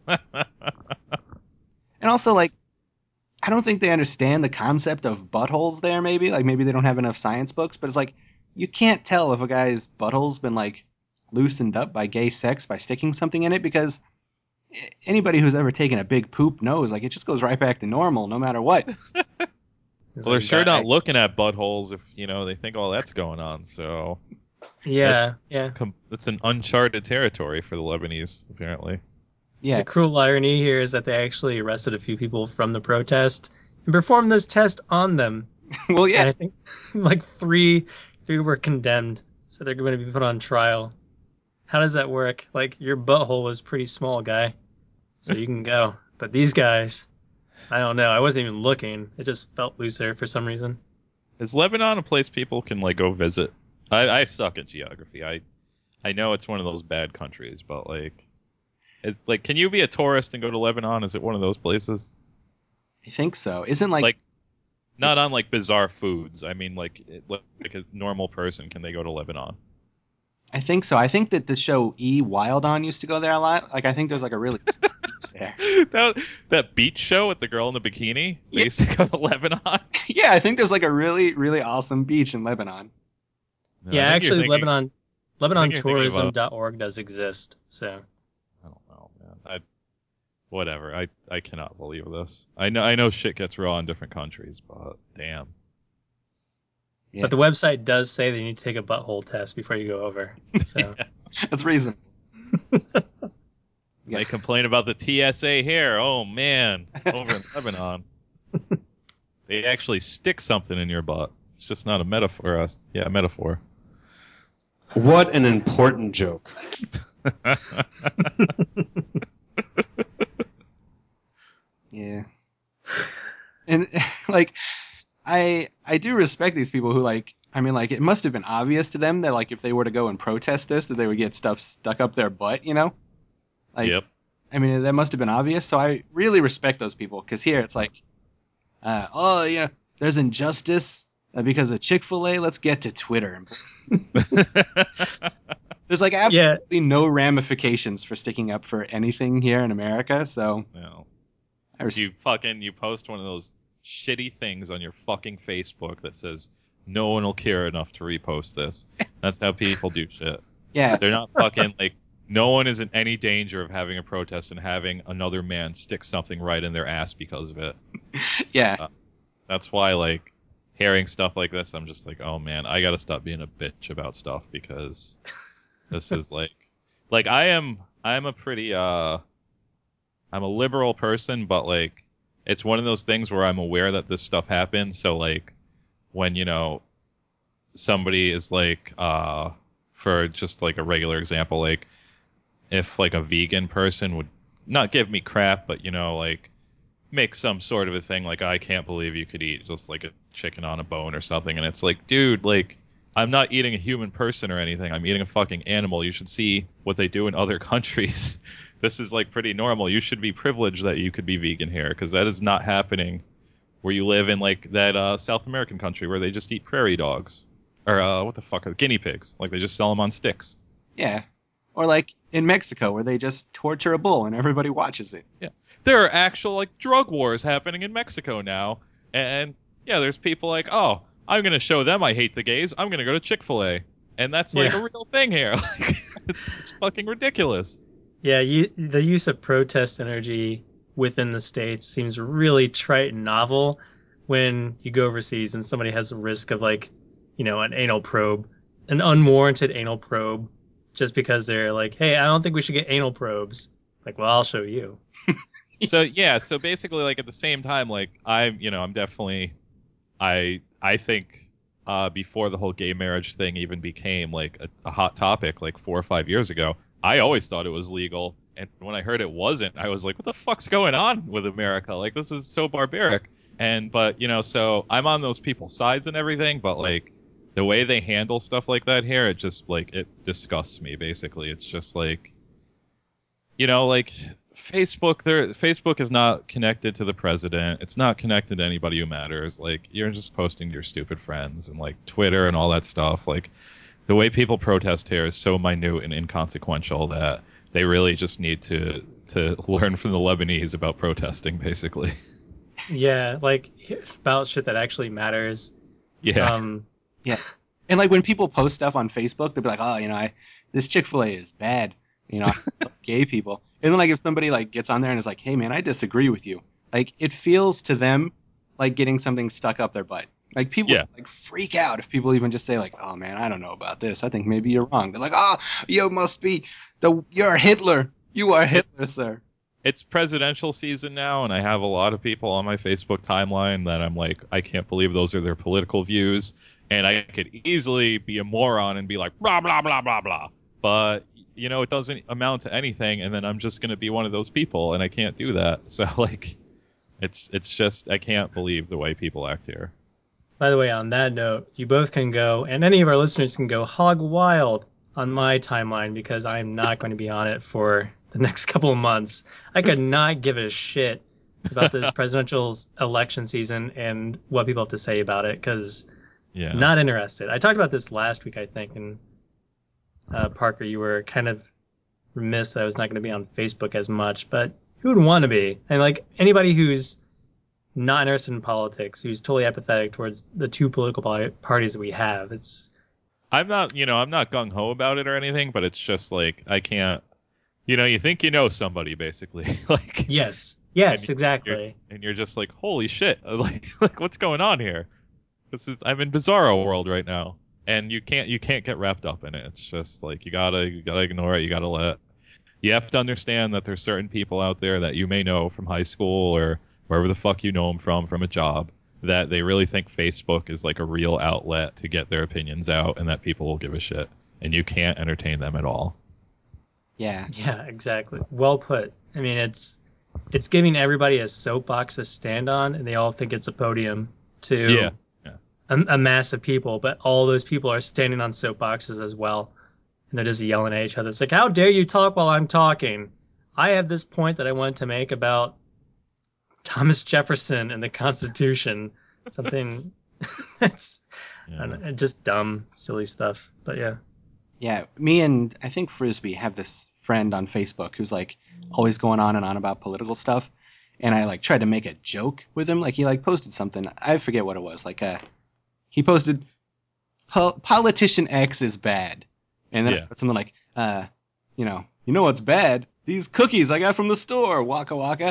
And also, like, I don't think they understand the concept of buttholes there, maybe. Like, maybe they don't have enough science books, but it's like, you can't tell if a guy's butthole's been, like, loosened up by gay sex by sticking something in it, because anybody who's ever taken a big poop knows, like, it just goes right back to normal no matter what. Well, they're sure not looking at buttholes if, you know, they think all that's going on. So, Yeah, That's- yeah. com- it's an uncharted territory for the Lebanese, apparently. Yeah. The cruel irony here is that they actually arrested a few people from the protest and performed this test on them. Well, yeah. And I think like three three were condemned, so they're going to be put on trial. How does that work? Like, your butthole was pretty small, guy, so you can go. But these guys, I don't know. I wasn't even looking. It just felt looser for some reason. Is Lebanon a place people can like go visit? I, I suck at geography. I I know it's one of those bad countries, but like, it's like, can you be a tourist and go to Lebanon? Is it one of those places? I think so. Isn't like, like not on like bizarre foods. I mean, like it, like a normal person, can they go to Lebanon? I think so. I think that the show E Wild On used to go there a lot. Like, I think there's like a really beach there. that that beach show with the girl in the bikini. They Yeah. used to go to Lebanon. Yeah, I think there's like a really really awesome beach in Lebanon. No, Yeah, I think you're actually, thinking- Lebanon, Lebanon you're thinking of, Tourism uh, dot org does exist. So I don't know, man. I whatever. I I cannot believe this. I know I know shit gets raw in different countries, but damn. Yeah. But the website does say that you need to take a butthole test before you go over. So That's reasonable. They complain about the T S A here. Oh man, over in Lebanon, they actually stick something in your butt. It's just not a metaphor. Uh, yeah, a metaphor. What an important joke. Yeah. And like, I I do respect these people who like. I mean, like, it must have been obvious to them that like if they were to go and protest this, that they would get stuff stuck up their butt. You know. Like, Yep. I mean, that must have been obvious. So I really respect those people because here it's like, uh, oh, you know, there's injustice uh, because of Chick-fil-A. Let's get to Twitter. There's like absolutely yeah, no ramifications for sticking up for anything here in America. So No. I res- You fucking you post one of those shitty things on your fucking Facebook that says no one will care enough to repost this. That's how people do shit. yeah, They're not fucking like no one is in any danger of having a protest and having another man stick something right in their ass because of it. yeah, That's why like hearing stuff like this, I'm just like, oh man, I gotta stop being a bitch about stuff because this is like like I am I am a pretty uh I'm a liberal person, but like it's one of those things where I'm aware that this stuff happens. So like when, you know, somebody is like uh for just like a regular example, like if like a vegan person would not give me crap, but you know, like make some sort of a thing like I can't believe you could eat just like a chicken on a bone or something, and it's like, dude, like I'm not eating a human person or anything. I'm eating a fucking animal. You should see what they do in other countries. This is like pretty normal. You should be privileged that you could be vegan here because that is not happening where you live in like that uh, South American country where they just eat prairie dogs or uh, what the fuck are guinea pigs? Like they just sell them on sticks. yeah. Or like in Mexico where they just torture a bull and everybody watches it. Yeah, there are actual like drug wars happening in Mexico now, and yeah, there's people like, oh, I'm gonna show them I hate the gays. I'm gonna go to Chick-fil-A, and that's like Yeah. a real thing here. Like, it's fucking ridiculous. yeah. You, the use of protest energy within the states seems really trite and novel when you go overseas and somebody has a risk of like, you know, an anal probe, an unwarranted anal probe, just because they're like, hey, I don't think we should get anal probes. Like, well, I'll show you. So yeah, so basically, like at the same time, like I'm, you know, I'm definitely, I, I think, uh, before the whole gay marriage thing even became like a, a hot topic, like four or five years ago, I always thought it was legal, and when I heard it wasn't, I was like, what the fuck's going on with America? Like this is so barbaric. And but you know, so I'm on those people's sides and everything, but like the way they handle stuff like that here, it just like it disgusts me. Basically, it's just like, you know, like Facebook, there Facebook is not connected to the president. It's not connected to anybody who matters. Like you're just posting to your stupid friends, and like Twitter and all that stuff. Like the way people protest here is so minute and inconsequential that they really just need to to learn from the Lebanese about protesting, basically. Yeah, like about shit that actually matters. Yeah. Um, Yeah. And like when people post stuff on Facebook, they'll be like, oh, you know, I, this Chick-fil-A is bad. You know, I love gay people. And then like if somebody like gets on there and is like, hey man, I disagree with you. Like it feels to them like getting something stuck up their butt. Like people Yeah. like freak out if people even just say like, oh man, I don't know about this. I think maybe you're wrong. They're like, oh, you must be the, you're Hitler. You are Hitler, sir. it's presidential season now, and I have a lot of people on my Facebook timeline that I'm like, I can't believe those are their political views, and I could easily be a moron and be like, blah, blah, blah, blah, blah. But, you know, it doesn't amount to anything, and then I'm just going to be one of those people, and I can't do that. So, like, it's it's just, I can't believe the way people act here. By the way, on that note, you both can go, and any of our listeners can go hog wild on my timeline because I'm not going to be on it for the next couple of months. I could not give a shit about this presidential election season and what people have to say about it because yeah. not interested. I talked about this last week, I think, and uh, Parker, you were kind of remiss that I was not going to be on Facebook as much, but who would want to be? And like anybody who's not interested in politics, who's totally apathetic towards the two political parties that we have, it's. I'm not, you know, I'm not gung ho about it or anything, but it's just like I can't. You know, you think you know somebody, basically. like Yes. Yes, and exactly. You're, and you're just like, holy shit! Like, like what's going on here? This is I'm in Bizarro world right now, and you can't you can't get wrapped up in it. It's just like you gotta you gotta ignore it. You gotta let. You have to understand that there's certain people out there that you may know from high school or wherever the fuck you know them from from a job that they really think Facebook is like a real outlet to get their opinions out, and that people will give a shit, and you can't entertain them at all. Yeah. Yeah, exactly. Well put. I mean, it's it's giving everybody a soapbox to stand on, and they all think it's a podium to Yeah. Yeah. a, a mass of people, but all those people are standing on soapboxes as well, and they're just yelling at each other. It's like, how dare you talk while I'm talking? I have this point that I wanted to make about Thomas Jefferson and the Constitution. Something that's Yeah. I don't know, just dumb, silly stuff. But yeah. Yeah, me and I think Frisbee have this friend on Facebook who's like always going on and on about political stuff, and I like tried to make a joke with him. Like he like posted something, I forget what it was. Like uh, he posted, Pol- "Politician X is bad," and then Yeah. I put something like, uh, you know, you know what's bad? These cookies I got from the store. Waka waka.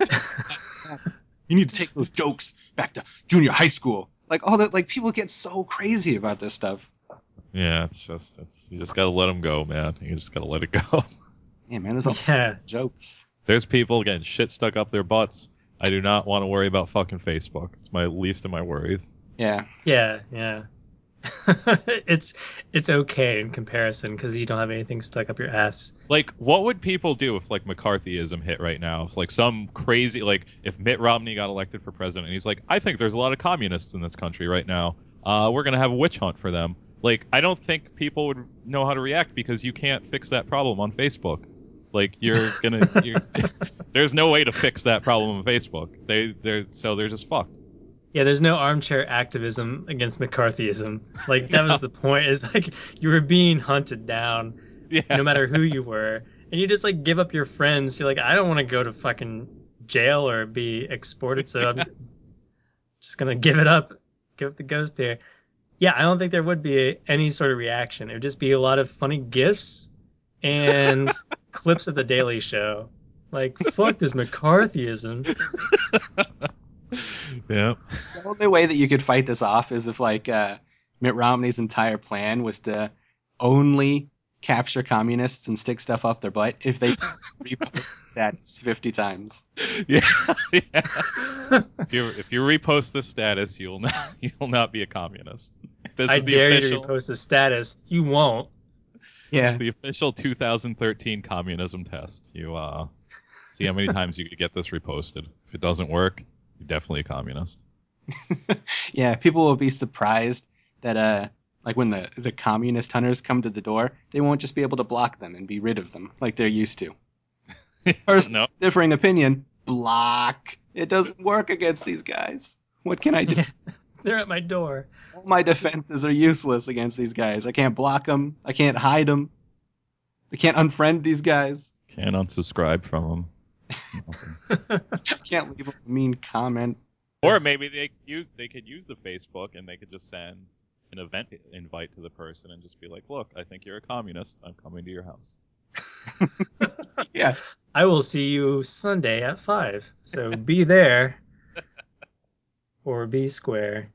You need to take those jokes back to junior high school. Like all that, like people get so crazy about this stuff. Yeah, it's just it's you just gotta let them go, man. You just gotta let it go. Yeah, man, there's all Yeah. jokes. There's people getting shit stuck up their butts. I do not want to worry about fucking Facebook. It's my least of my worries. Yeah. Yeah, yeah. it's it's okay in comparison because you don't have anything stuck up your ass. Like, what would people do if like McCarthyism hit right now? If like some crazy like if Mitt Romney got elected for president and he's like, I think there's a lot of communists in this country right now. Uh, we're gonna have a witch hunt for them. Like, I don't think people would know how to react because you can't fix that problem on Facebook. Like, you're gonna, you're, there's no way to fix that problem on Facebook. They, they're so they're just fucked. Yeah, there's no armchair activism against McCarthyism. Like that No. was the point. Is like you were being hunted down, Yeah. no matter who you were, and you just like give up your friends. You're like, I don't want to go to fucking jail or be exported, so I'm just gonna give it up, give up the ghost here. Yeah, I don't think there would be a, any sort of reaction. It would just be a lot of funny gifs and clips of the Daily Show. Like, fuck this McCarthyism. Yeah. The only way that you could fight this off is if, like, uh, Mitt Romney's entire plan was to only capture communists and stick stuff up their butt if they repost status fifty times. Yeah. Yeah. If you if you repost this status, you'll not you'll not be a communist. This I is the dare official, you to repost a status. You won't. Yeah. It's the official two thousand thirteen communism test. You uh see how many times you could get this reposted. If it doesn't work, you're definitely a communist. Yeah, people will be surprised that, uh, like, when the, the communist hunters come to the door, they won't just be able to block them and be rid of them like they're used to. First, No. differing opinion, block. It doesn't work against these guys. What can I do? They're at my door. All my defenses are useless against these guys. I can't block them. I can't hide them. I can't unfriend these guys. Can't unsubscribe from them. I can't leave a mean comment. Or maybe they use, they could use the Facebook and they could just send an event invite to the person and just be like, look, I think you're a communist. I'm coming to your house. Yeah. I will see you Sunday at five. So be there or be square.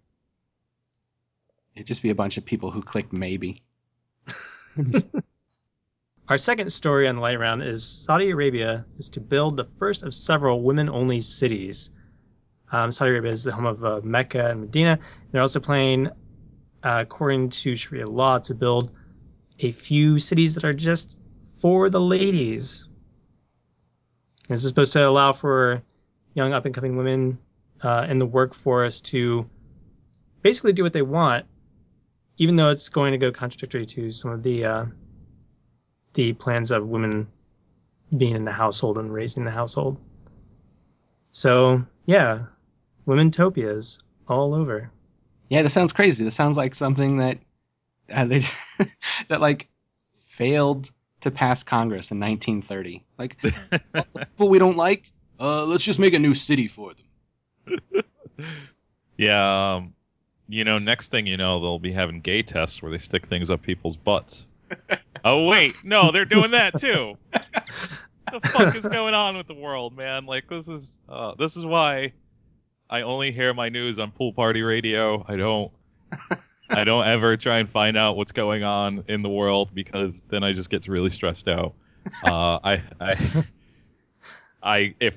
It'd just be a bunch of people who click maybe. Our second story on the light round is Saudi Arabia is to build the first of several women-only cities. Um, Saudi Arabia is the home of uh, Mecca and Medina. They're also planning, uh, according to Sharia law, to build a few cities that are just for the ladies. This is supposed to allow for young up-and-coming women uh, in the workforce to basically do what they want, even though it's going to go contradictory to some of the uh, the plans of women being in the household and raising the household. So, yeah, women-topias all over. Yeah, this sounds crazy. This sounds like something that uh, they that like failed to pass Congress in nineteen thirty. Like, people we don't like, uh, let's just make a new city for them. Yeah, um, you know, next thing you know, they'll be having gay tests where they stick things up people's butts. Oh, wait, no, they're doing that too. What the fuck is going on with the world, man? Like, this is uh, this is why I only hear my news on Pool Party Radio. I don't I don't ever try and find out what's going on in the world because then I just get really stressed out. Uh, I I I if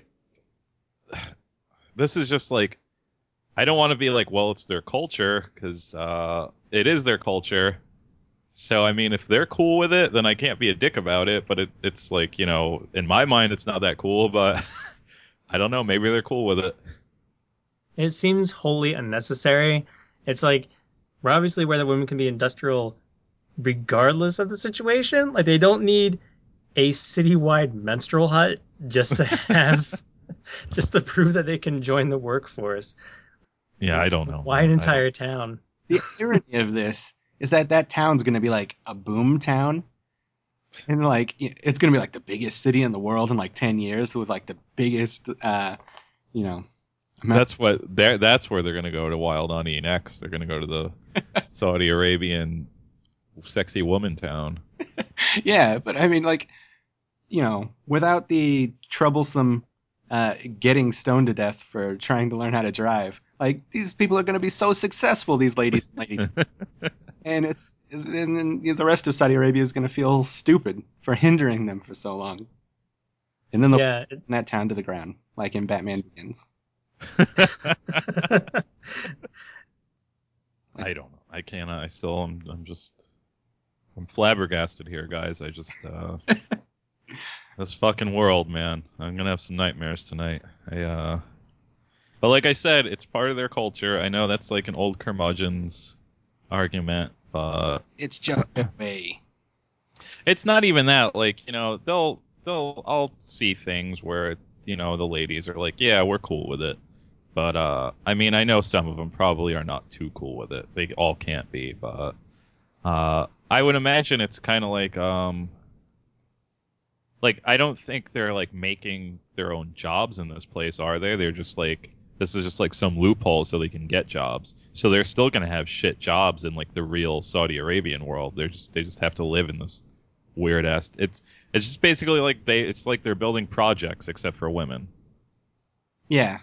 this is just like I don't want to be like, well, it's their culture because uh, it is their culture. So, I mean, if they're cool with it, then I can't be a dick about it. But it, it's like, you know, in my mind, it's not that cool. But I don't know. Maybe they're cool with it. It seems wholly unnecessary. It's like, we're obviously where the women can be industrial regardless of the situation. Like, they don't need a citywide menstrual hut just to have, just to prove that they can join the workforce. Yeah, I don't know. Why an entire town? The irony of this is that that town's going to be like a boom town. And like, it's going to be like the biggest city in the world in like ten years with like the biggest, uh, you know. That's what they're, that's where they're going to go to Wild Honey next. They're going to go to the Saudi Arabian sexy woman town. Yeah, but I mean, like, you know, without the troublesome uh, getting stoned to death for trying to learn how to drive, like, these people are going to be so successful, these ladies. ladies. And it's and then you know, the rest of Saudi Arabia is going to feel stupid for hindering them for so long. And then they'll yeah, put that town to the ground, like in Batman Begins. I don't know. I can't. I still. I'm. I'm just. I'm flabbergasted here, guys. I just. Uh, this fucking world, man. I'm gonna have some nightmares tonight. I. uh But like I said, it's part of their culture. I know that's like an old curmudgeon's argument, but it's just a way. It's not even that. Like, you know, they'll they'll. I'll see things where you know the ladies are like, yeah, we're cool with it. But, uh, I mean, I know some of them probably are not too cool with it. They all can't be, but, uh, I would imagine it's kind of like, um, like, I don't think they're, like, making their own jobs in this place, are they? They're just, like, this is just, like, some loophole so they can get jobs. So they're still going to have shit jobs in, like, the real Saudi Arabian world. They're just, they just have to live in this weird-ass, it's, it's just basically like they, it's like they're building projects except for women. Yeah.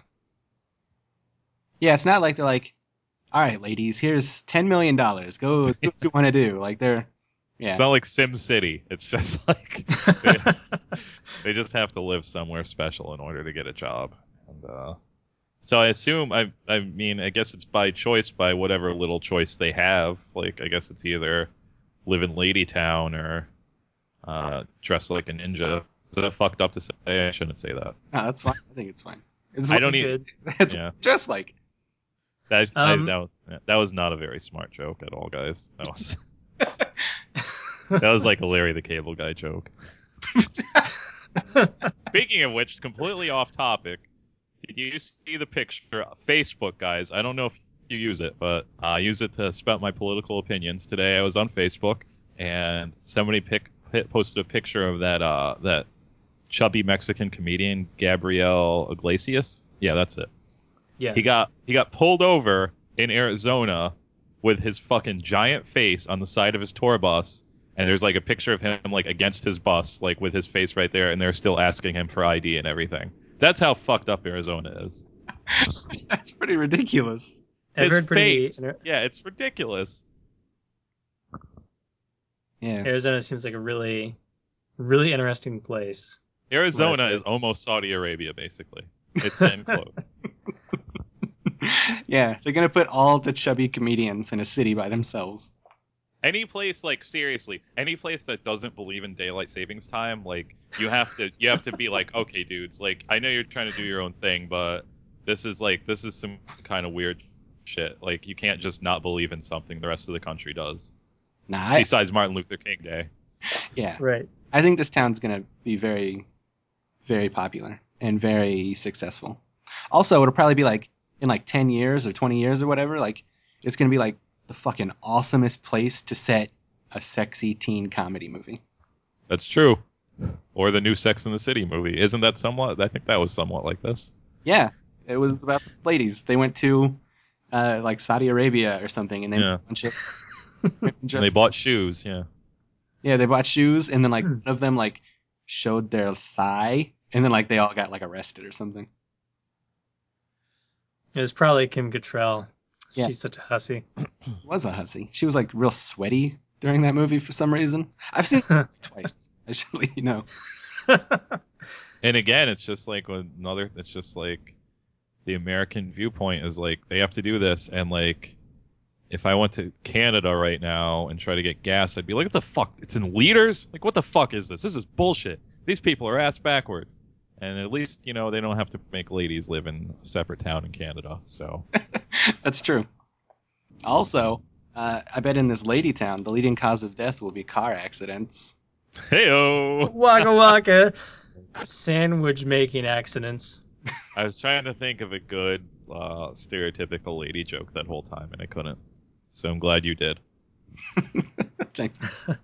Yeah, it's not like they're like, all right, ladies, here's ten million dollars. Go do what you want to do. Like, they're, yeah. It's not like Sim City. It's just like, they, they just have to live somewhere special in order to get a job. And uh, so I assume, I I mean, I guess it's by choice, by whatever little choice they have. Like, I guess it's either live in Lady Town or uh, dress like a ninja. Is that fucked up to say? I shouldn't say that. No, that's fine. I think it's fine. It's I don't even. It's yeah. just like. That, Um, I, that was that was not a very smart joke at all, guys. That was that was like a Larry the Cable Guy joke. Speaking of which, completely off topic. Did you see the picture? Facebook, guys. I don't know if you use it, but I use it to spout my political opinions. Today, I was on Facebook, and somebody pick, posted a picture of that uh, that chubby Mexican comedian Gabriel Iglesias. Yeah, that's it. Yeah. He got he got pulled over in Arizona with his fucking giant face on the side of his tour bus, and there's like a picture of him like against his bus, like with his face right there, and they're still asking him for I D and everything. That's how fucked up Arizona is. That's pretty ridiculous. I've His heard pretty, face, yeah, it's ridiculous. Yeah. Arizona seems like a really really interesting place. Arizona is almost Saudi Arabia, basically. It's been close. Yeah, they're gonna put all the chubby comedians in a city by themselves. Any place, like, seriously, any place that doesn't believe in daylight savings time, like, you have to you have to be like, okay, dudes, like, I know you're trying to do your own thing, but this is like this is some kind of weird shit. Like, you can't just not believe in something the rest of the country does. Nah, I, besides Martin Luther King Day. Yeah, right. I think this town's gonna be very, very popular and very successful. Also, it'll probably be like in like ten years or twenty years or whatever. Like, it's gonna be like the fucking awesomest place to set a sexy teen comedy movie. That's true. Or the new Sex and the City movie. Isn't that somewhat? I think that was somewhat like this. Yeah, it was about these ladies. They went to uh, like Saudi Arabia or something, and they Yeah. a bunch of and they bought shoes. Yeah. Yeah, they bought shoes, and then like one of them like showed their thigh, and then like they all got like arrested or something. It was probably Kim Cattrall. Yeah. She's such a hussy. She was a hussy. She was like real sweaty during that movie for some reason. I've seen it twice. I should let you know. And again, it's just like another. It's just like the American viewpoint is like they have to do this, and like if I went to Canada right now and try to get gas, I'd be like, "What the fuck? It's in liters? Like, what the fuck is this? This is bullshit. These people are ass backwards." And at least, you know, they don't have to make ladies live in a separate town in Canada. So that's true. Also, uh, I bet in this lady town, the leading cause of death will be car accidents. Hey-o! Waka waka. Sandwich making accidents. I was trying to think of a good uh, stereotypical lady joke that whole time, and I couldn't. So I'm glad you did. Thank you.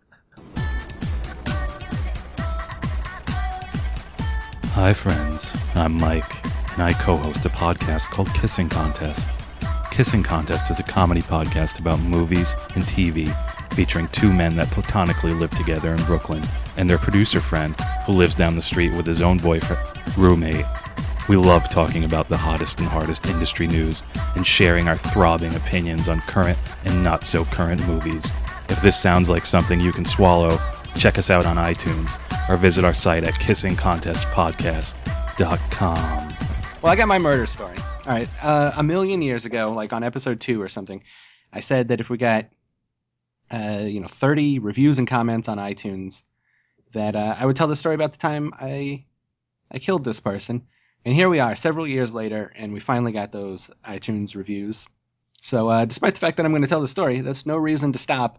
Hi friends, I'm Mike, and I co-host a podcast called Kissing Contest. Kissing Contest is a comedy podcast about movies and T V, featuring two men that platonically live together in Brooklyn, and their producer friend, who lives down the street with his own boyfriend, roommate. We love talking about the hottest and hardest industry news, and sharing our throbbing opinions on current and not so current movies. If this sounds like something you can swallow, check us out on iTunes, or visit our site at kissing contest podcast dot com. Well, I got my murder story. All right. Uh, a million years ago, like on episode two or something, I said that if we got, uh, you know, thirty reviews and comments on iTunes, that uh, I would tell the story about the time I I killed this person. And here we are, several years later, and we finally got those iTunes reviews. So uh, despite the fact that I'm going to tell the story, that's no reason to stop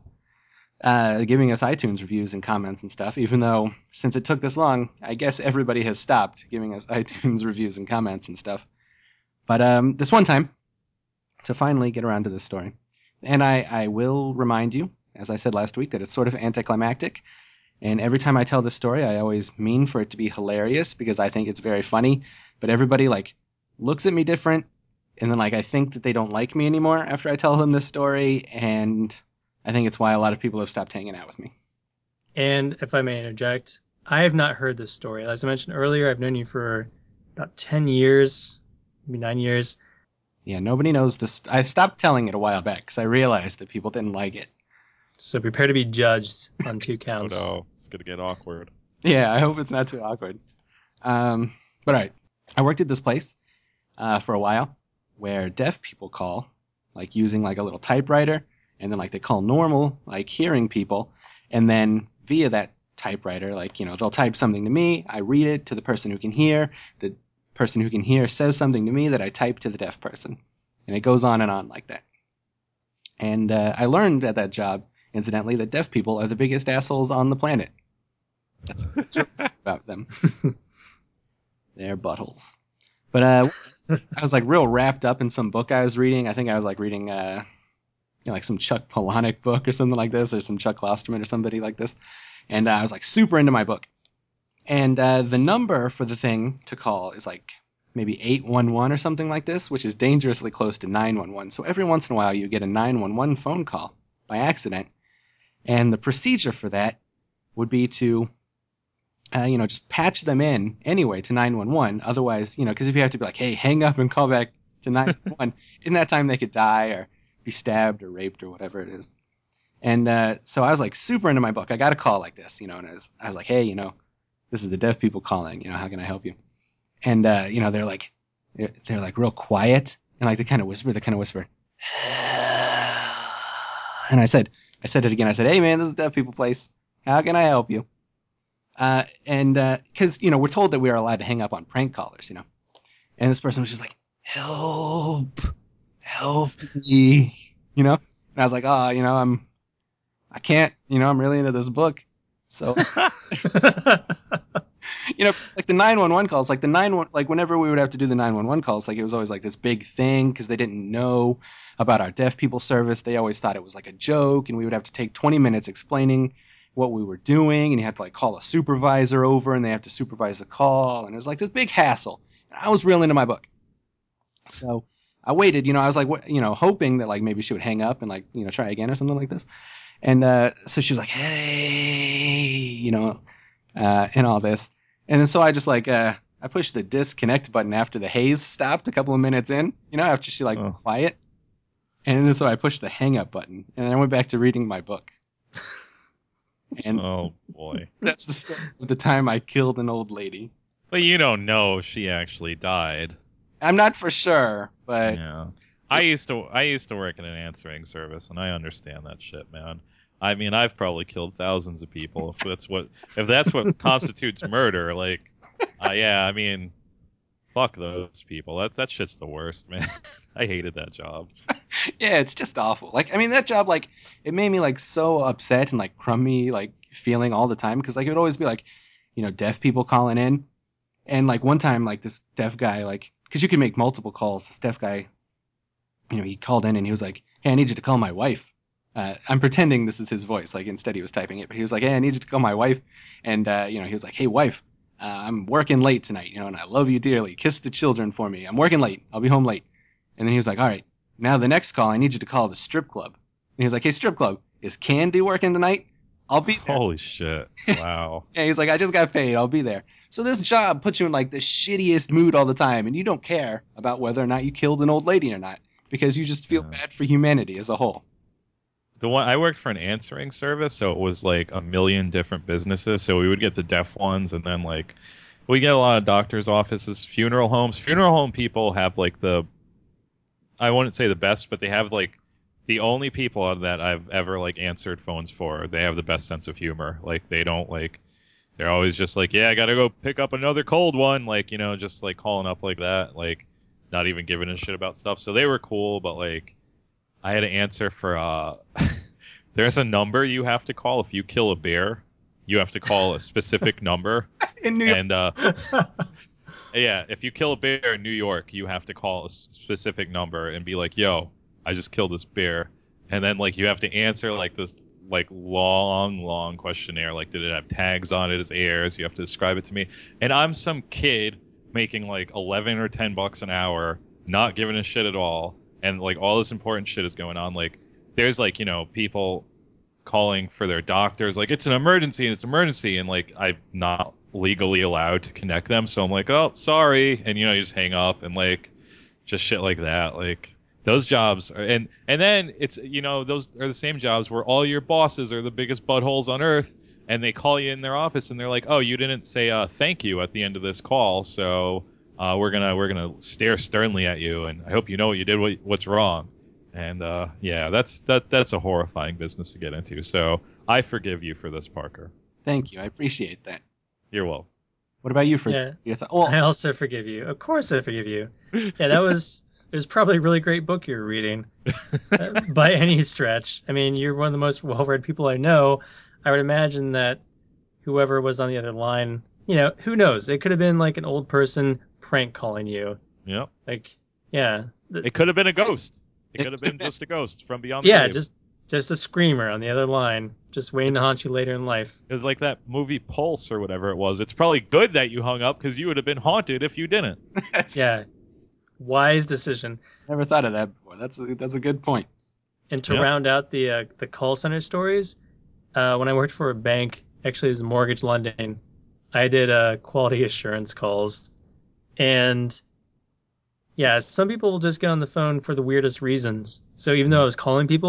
uh, giving us iTunes reviews and comments and stuff, even though since it took this long, I guess everybody has stopped giving us iTunes reviews and comments and stuff. But um, this one time, to finally get around to this story, and I, I will remind you, as I said last week, that it's sort of anticlimactic, and every time I tell this story, I always mean for it to be hilarious because I think it's very funny, but everybody like looks at me different, and then like I think that they don't like me anymore after I tell them this story, and I think it's why a lot of people have stopped hanging out with me. And if I may interject, I have not heard this story. As I mentioned earlier, I've known you for about ten years, maybe nine years. Yeah, nobody knows this. I stopped telling it a while back because I realized that people didn't like it. So prepare to be judged on two counts. Oh no, it's gonna get awkward. Yeah, I hope it's not too awkward. Um, but all right, I worked at this place uh, for a while where deaf people call, like using like a little typewriter, and then like they call normal, like hearing people, and then via that typewriter, like, you know, they'll type something to me, I read it to the person who can hear, the person who can hear says something to me that I type to the deaf person, and it goes on and on like that. And uh, I learned at that job, incidentally, that deaf people are the biggest assholes on the planet. That's what's about them. They're buttholes. But uh, I was like real wrapped up in some book I was reading. I think I was like reading uh, you know, like some Chuck Palahniuk book or something like this, or some Chuck Klosterman or somebody like this. And uh, I was like super into my book. And uh, the number for the thing to call is like maybe eight one one or something like this, which is dangerously close to nine one one. So every once in a while you get a nine one one phone call by accident. And the procedure for that would be to, uh, you know, just patch them in anyway to nine one one. Otherwise, you know, because if you have to be like, hey, hang up and call back to nine one one, in that time they could die or be stabbed or raped or whatever it is. And uh, so I was like super into my book. I got a call like this, you know, and I was, I was like, hey, you know, this is the deaf people calling. You know, how can I help you? And uh, you know, they're like, they're like real quiet, and like they kind of whisper. They kind of whisper. And I said, I said it again. I said, hey man, this is deaf people place. How can I help you? Uh, and because uh, you know, we're told that we are allowed to hang up on prank callers, you know. And this person was just like, help, help me, you know. And I was like, oh, you know, I'm, I can't, you know, I'm really into this book. So, you know, like the nine one one calls, like the nine one, like whenever we would have to do the nine one one calls, like it was always like this big thing because they didn't know about our deaf people service. They always thought it was like a joke, and we would have to take twenty minutes explaining what we were doing, and you had to like call a supervisor over, and they have to supervise the call, and it was like this big hassle. And I was real into my book, so I waited. You know, I was like, what, you know, hoping that like maybe she would hang up and like you know try again or something like this. And uh, so she was like, hey, you know, uh, and all this. And then so I just like, uh, I pushed the disconnect button after the haze stopped a couple of minutes in, you know, after she like oh. quiet. And then so I pushed the hang up button and then I went back to reading my book. And oh boy. That's the story of the time I killed an old lady. But you don't know if she actually died. I'm not for sure, but yeah. I used to I used to work in an answering service, and I understand that shit, man. I mean, I've probably killed thousands of people. If that's what if that's what constitutes murder, like, uh, yeah, I mean, fuck those people. That that shit's the worst, man. I hated that job. Yeah, it's just awful. Like, I mean, that job, like, it made me like so upset and like crummy, like feeling all the time because like it would always be like, you know, deaf people calling in, and like one time, like this deaf guy, like, because you can make multiple calls. This deaf guy, you know, he called in and he was like, hey, I need you to call my wife. Uh, I'm pretending this is his voice. Like, instead he was typing it, but he was like, hey, I need you to call my wife. And, uh, you know, he was like, hey, wife, uh, I'm working late tonight, you know, and I love you dearly. Kiss the children for me. I'm working late. I'll be home late. And then he was like, all right, now the next call, I need you to call the strip club. And he was like, hey, strip club, is Candy working tonight? I'll be there. Holy shit. Wow. Yeah, he's like, I just got paid. I'll be there. So this job puts you in like the shittiest mood all the time, and you don't care about whether or not you killed an old lady or not because you just feel yeah. bad for humanity as a whole. The one I worked for an answering service, so it was like a million different businesses. So we would get the deaf ones, and then like we get a lot of doctors' offices, funeral homes. Funeral home people have like the, I wouldn't say the best, but they have like the only people that I've ever like answered phones for. They have the best sense of humor. Like they don't like, they're always just like, yeah, I gotta go pick up another cold one. Like, you know, just like calling up like that, like not even giving a shit about stuff. So they were cool, but like, I had to answer for, uh, there's a number you have to call if you kill a bear. You have to call a specific number. In New York. And, uh, yeah, if you kill a bear in New York, you have to call a specific number and be like, yo, I just killed this bear. And then, like, you have to answer, like, this, like, long, long questionnaire. Like, did it have tags on it as heirs? You have to describe it to me. And I'm some kid making, like, eleven or ten bucks an hour, not giving a shit at all. And, like, all this important shit is going on. Like, there's, like, you know, people calling for their doctors. Like, it's an emergency, and it's an emergency. And, like, I'm not legally allowed to connect them. So I'm like, oh, sorry. And, you know, you just hang up and, like, just shit like that. Like, those jobs. Are, and, and then it's, you know, those are the same jobs where all your bosses are the biggest buttholes on earth. And they call you in their office, and they're like, oh, you didn't say uh, thank you at the end of this call. So... Uh, we're gonna we're gonna stare sternly at you, and I hope you know what you did, what, what's wrong. And uh, yeah, that's that that's a horrifying business to get into. So I forgive you for this, Parker. Thank you, I appreciate that. You're welcome. What about you, for yeah, th- well, I also forgive you. Of course, I forgive you. Yeah, that was it was probably a really great book you were reading, uh, by any stretch. I mean, you're one of the most well-read people I know. I would imagine that whoever was on the other line, you know, who knows? It could have been like an old person prank calling you. Yeah. Like, yeah. It could have been a ghost. It could have been just a ghost from beyond the Yeah, grave. just just a screamer on the other line, just waiting it's, to haunt you later in life. It was like that movie Pulse or whatever it was. It's probably good that you hung up because you would have been haunted if you didn't. Yeah. Wise decision. Never thought of that before. That's a, that's a good point. And to yep. round out the uh, the call center stories, uh, when I worked for a bank, actually it was Mortgage Lending, I did uh, quality assurance calls. And yeah, some people will just get on the phone for the weirdest reasons. So even though I was calling people,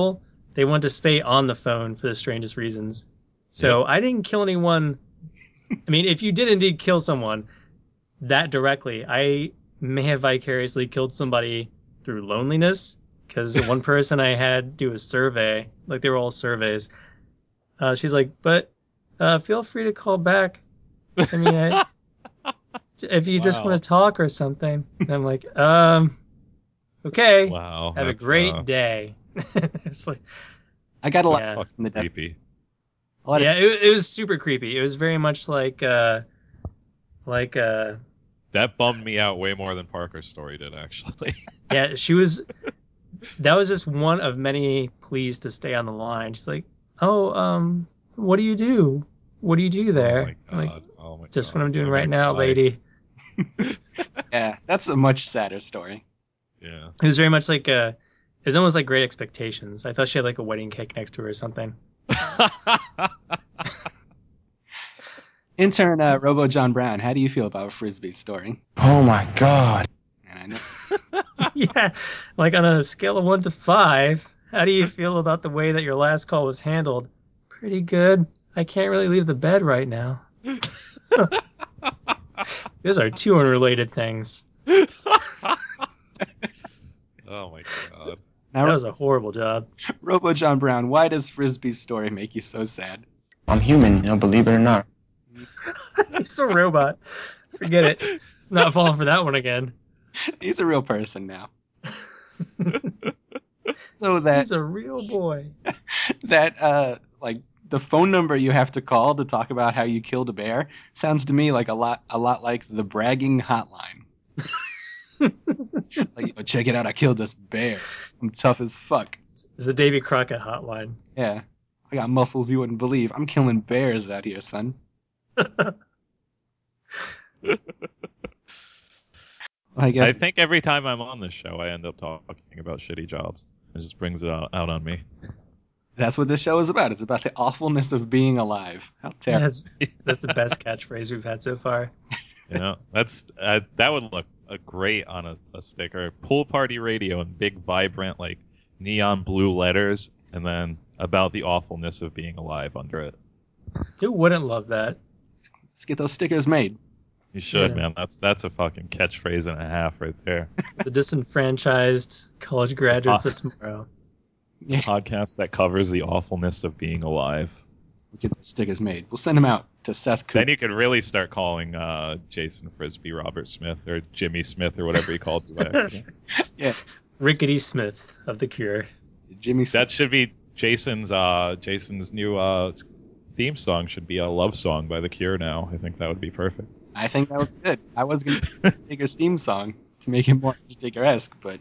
they want to stay on the phone for the strangest reasons. So yep. I didn't kill anyone. I mean, if you did indeed kill someone that directly, I may have vicariously killed somebody through loneliness, because one person I had do a survey, like they were all surveys. Uh, she's like, but uh, feel free to call back. I mean, I, if you wow. just want to talk or something. And I'm like, um, okay. Wow. Have a great uh... day. It's like, I got a lot yeah. of fucking the creepy. Yeah, it, it was super creepy. It was very much like, uh, like, uh, that bummed me out way more than Parker's story did, actually. Yeah, she was. That was just one of many pleas to stay on the line. She's like, "Oh, um, what do you do? What do you do there?" Oh my god! Like, oh my just god. what I'm doing I'm right now, cry. lady. Yeah, that's a much sadder story. Yeah. It was very much like a. It was almost like Great Expectations. I thought she had like a wedding cake next to her or something. Intern uh, Robo John Brown, how do you feel about Frisbee's story? Oh my god. And I know. Yeah, like on a scale of one to five, how do you feel about the way that your last call was handled? Pretty good. I can't really leave the bed right now. Those are two unrelated things. Oh my god. Now, that was a horrible job. Robo John Brown, why does Frisbee's story make you so sad? I'm human, you know, believe it or not. He's a robot. Forget it. Not falling for that one again. He's a real person now. So that he's a real boy. That uh, like the phone number you have to call to talk about how you killed a bear sounds to me like a lot, a lot like the bragging hotline. Like, oh, check it out! I killed this bear. I'm tough as fuck. It's a Davy Crockett hotline. Yeah, I got muscles you wouldn't believe. I'm killing bears out here, son. I guess I think every time I'm on this show, I end up talking about shitty jobs. It just brings it out, out on me. That's what this show is about. It's about the awfulness of being alive. How terrible. That's, that's the best catchphrase we've had so far. You know, that's uh, that would look uh, great on a, a sticker. Pool party radio in big, vibrant, like neon blue letters, and then about the awfulness of being alive under it. Who wouldn't love that? Let's get those stickers made. You should, yeah. man. That's that's a fucking catchphrase and a half right there. The disenfranchised college graduates of tomorrow. Yeah. Podcast that covers the awfulness of being alive. We'll get the stickers made. We'll send them out to Seth Cooper. Then you could really start calling uh, Jason Frisbee Robert Smith or Jimmy Smith or whatever he called you by accident. Yeah. Rickety Smith of The Cure. Jimmy Smith. That should be Jason's uh, Jason's new uh, theme song should be a love song by The Cure now. I think that would be perfect. I think that was good. I was going to Undertaker's theme song to make it more Undertaker-esque, but...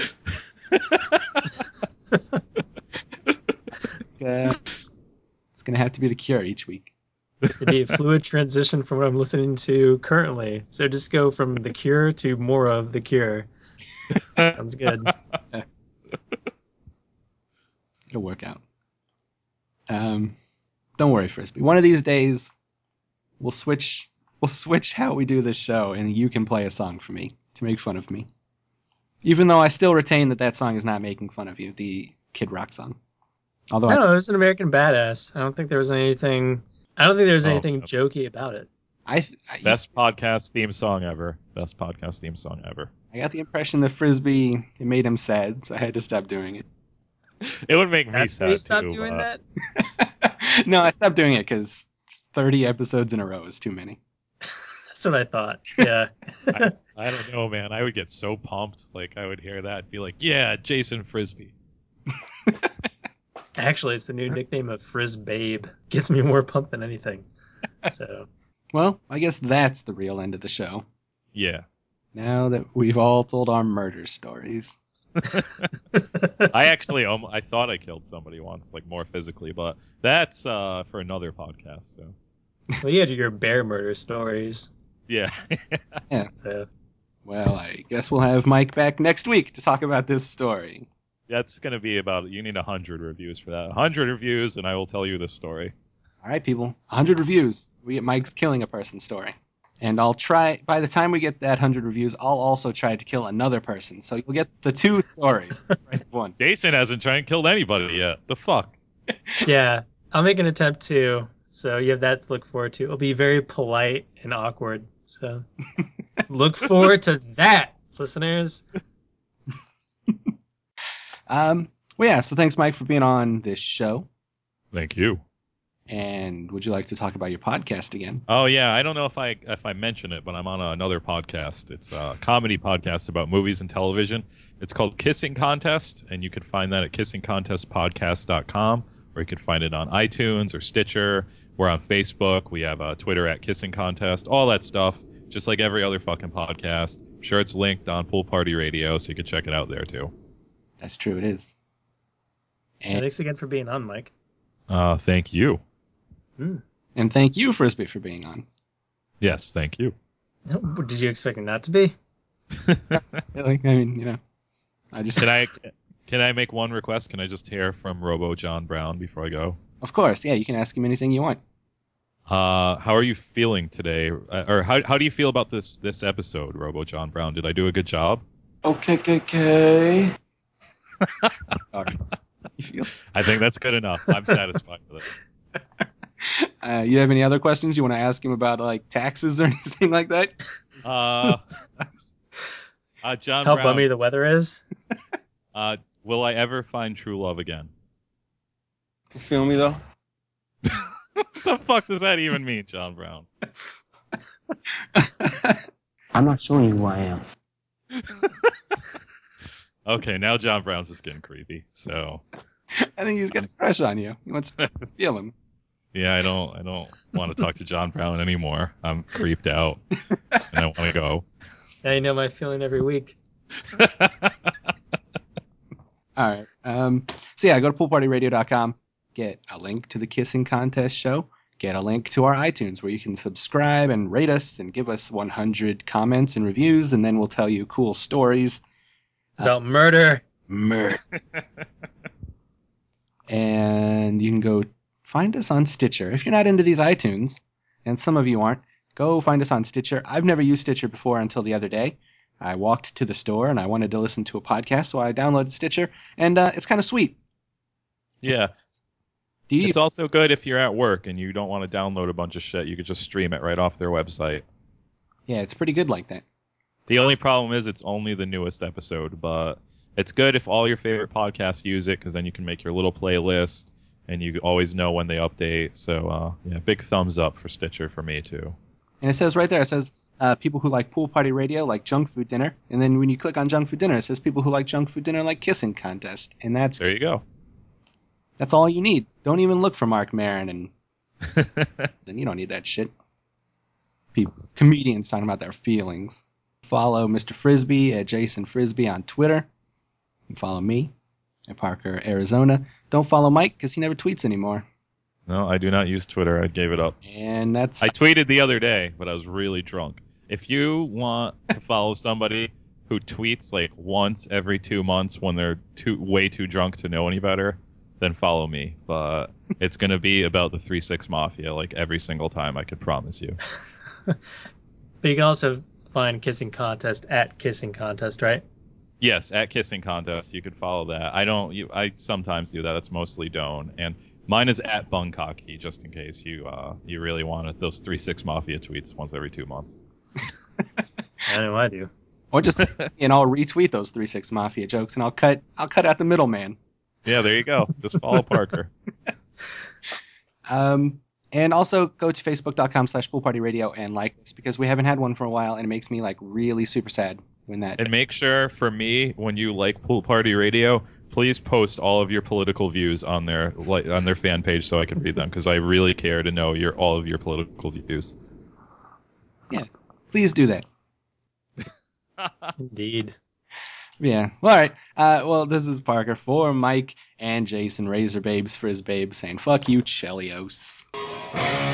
uh, it's going to have to be The Cure each week. It'd be a fluid transition from what I'm listening to currently. So just go from The Cure to more of The Cure. Sounds good. It'll work out. Um, don't worry, Frisbee. One of these days, we'll switch... We'll switch how we do this show, and you can play a song for me to make fun of me. Even though I still retain that that song is not making fun of you, the Kid Rock song. Although no, I, it was an American Badass. I don't think there was anything. I don't think there was oh, anything no. jokey about it. I, I best podcast theme song ever. Best podcast theme song ever. I got the impression that Frisbee it made him sad, so I had to stop doing it. It would make me That's sad why you stopped too. doing uh, that? No, I stopped doing it because thirty episodes in a row is too many. That's what I thought. Yeah. I, I don't know, man. I would get so pumped. Like, I would hear that and be like, yeah, Jason Frisbee. Actually, it's the new nickname of Frizz Babe. Gets me more pumped than anything. So. Well, I guess that's the real end of the show. Yeah. Now that we've all told our murder stories. I actually, um, I thought I killed somebody once, like more physically, but that's uh, for another podcast. So. Well, you had your bear murder stories. Yeah. Yeah. So. Well, I guess we'll have Mike back next week to talk about this story. That's going to be about, you need one hundred reviews for that. one hundred reviews, and I will tell you this story. All right, people. one hundred reviews. We get Mike's killing a person story. And I'll try, by the time we get that one hundred reviews, I'll also try to kill another person. So you'll get the two stories. Price of one. Jason hasn't tried and killed anybody yet. The fuck? Yeah, I'll make an attempt too. So you have that to look forward to. It'll be very polite and awkward. So look forward to that, listeners. um. Well, yeah. So thanks, Mike, for being on this show. Thank you. And would you like to talk about your podcast again? Oh yeah, I don't know if I if I mention it, but I'm on another podcast. It's a comedy podcast about movies and television. It's called Kissing Contest, and you can find that at kissing contest podcast dot com, or you can find it on iTunes or Stitcher. We're on Facebook. We have a Twitter at Kissing Contest. All that stuff, just like every other fucking podcast. I'm sure it's linked on Pool Party Radio, so you can check it out there too. That's true. It is. And thanks again for being on, Mike. Uh, thank you. Mm. And thank you, Frisbee, for being on. Yes, thank you. Did you expect it not to be? Like, I mean, you know, I just can I can I make one request? Can I just hear from Robo John Brown before I go? Of course, yeah. You can ask him anything you want. Uh, how are you feeling today, uh, or how how do you feel about this this episode, Robo John Brown? Did I do a good job? Okay, okay, okay. All right. You feel? I think that's good enough. I'm satisfied with it. Uh, you have any other questions you want to ask him about, like taxes or anything like that? Uh, uh John How Brown. bummy the weather is. Uh, will I ever find true love again? You feel me though? What the fuck does that even mean, John Brown? I'm not showing you who I am. Okay, now John Brown's just getting creepy. So I think he's got a crush on you. He wants to feel him. yeah, I don't I don't want to talk to John Brown anymore. I'm creeped out, and I want to go. Now you know my feeling every week. All right. Um, so yeah, go to pool party radio dot com. Get a link to the Kissing Contest show. Get a link to our iTunes where you can subscribe and rate us and give us one hundred comments and reviews, and then we'll tell you cool stories About uh, murder. Murder. And you can go find us on Stitcher. If you're not into these iTunes, and some of you aren't, go find us on Stitcher. I've never used Stitcher before until the other day. I walked to the store and I wanted to listen to a podcast, so I downloaded Stitcher, and uh, it's kind of sweet. Yeah. Do you... It's also good if you're at work and you don't want to download a bunch of shit. You could just stream it right off their website. Yeah, it's pretty good like that. The only problem is it's only the newest episode, but it's good if all your favorite podcasts use it, because then you can make your little playlist and you always know when they update. So, uh, yeah, big thumbs up for Stitcher for me, too. And it says right there, it says uh, people who like Pool Party Radio like Junk Food Dinner. And then when you click on Junk Food Dinner, it says people who like Junk Food Dinner like Kissing Contest. And that's there you go. That's all you need. Don't even look for Mark Maron, and then you don't need that shit. People, comedians talking about their feelings. Follow Mister Frisbee at Jason Frisbee on Twitter. And follow me at Parker, Arizona. Don't follow Mike because he never tweets anymore. No, I do not use Twitter. I gave it up. And that's... I tweeted the other day, but I was really drunk. If you want to follow somebody who tweets like once every two months when they're too way too drunk to know any better, then follow me. But it's going to be about the three six Mafia like every single time, I could promise you. But you can also find Kissing Contest at Kissing Contest, right? Yes, at Kissing Contest. You could follow that. I don't. You, I sometimes do that. It's mostly don't. And mine is at Buncocky, just in case you uh, you really wanted those three six Mafia tweets once every two months. I know I do. Or just, and I'll retweet those three six Mafia jokes, and I'll cut I'll cut out the middleman. Yeah, there you go. Just follow Parker. Um, and also go to facebook.com slash poolpartyradio and like us, because we haven't had one for a while, and it makes me like really super sad when that. And make sure, for me, when you like Pool Party Radio, please post all of your political views on their like on their fan page so I can read them, because I really care to know your all of your political views. Yeah, please do that. Indeed. Yeah. All right. Uh, well, this is Parker for Mike and Jason, Razor Babes, Frizz Babes, saying fuck you, Chelios.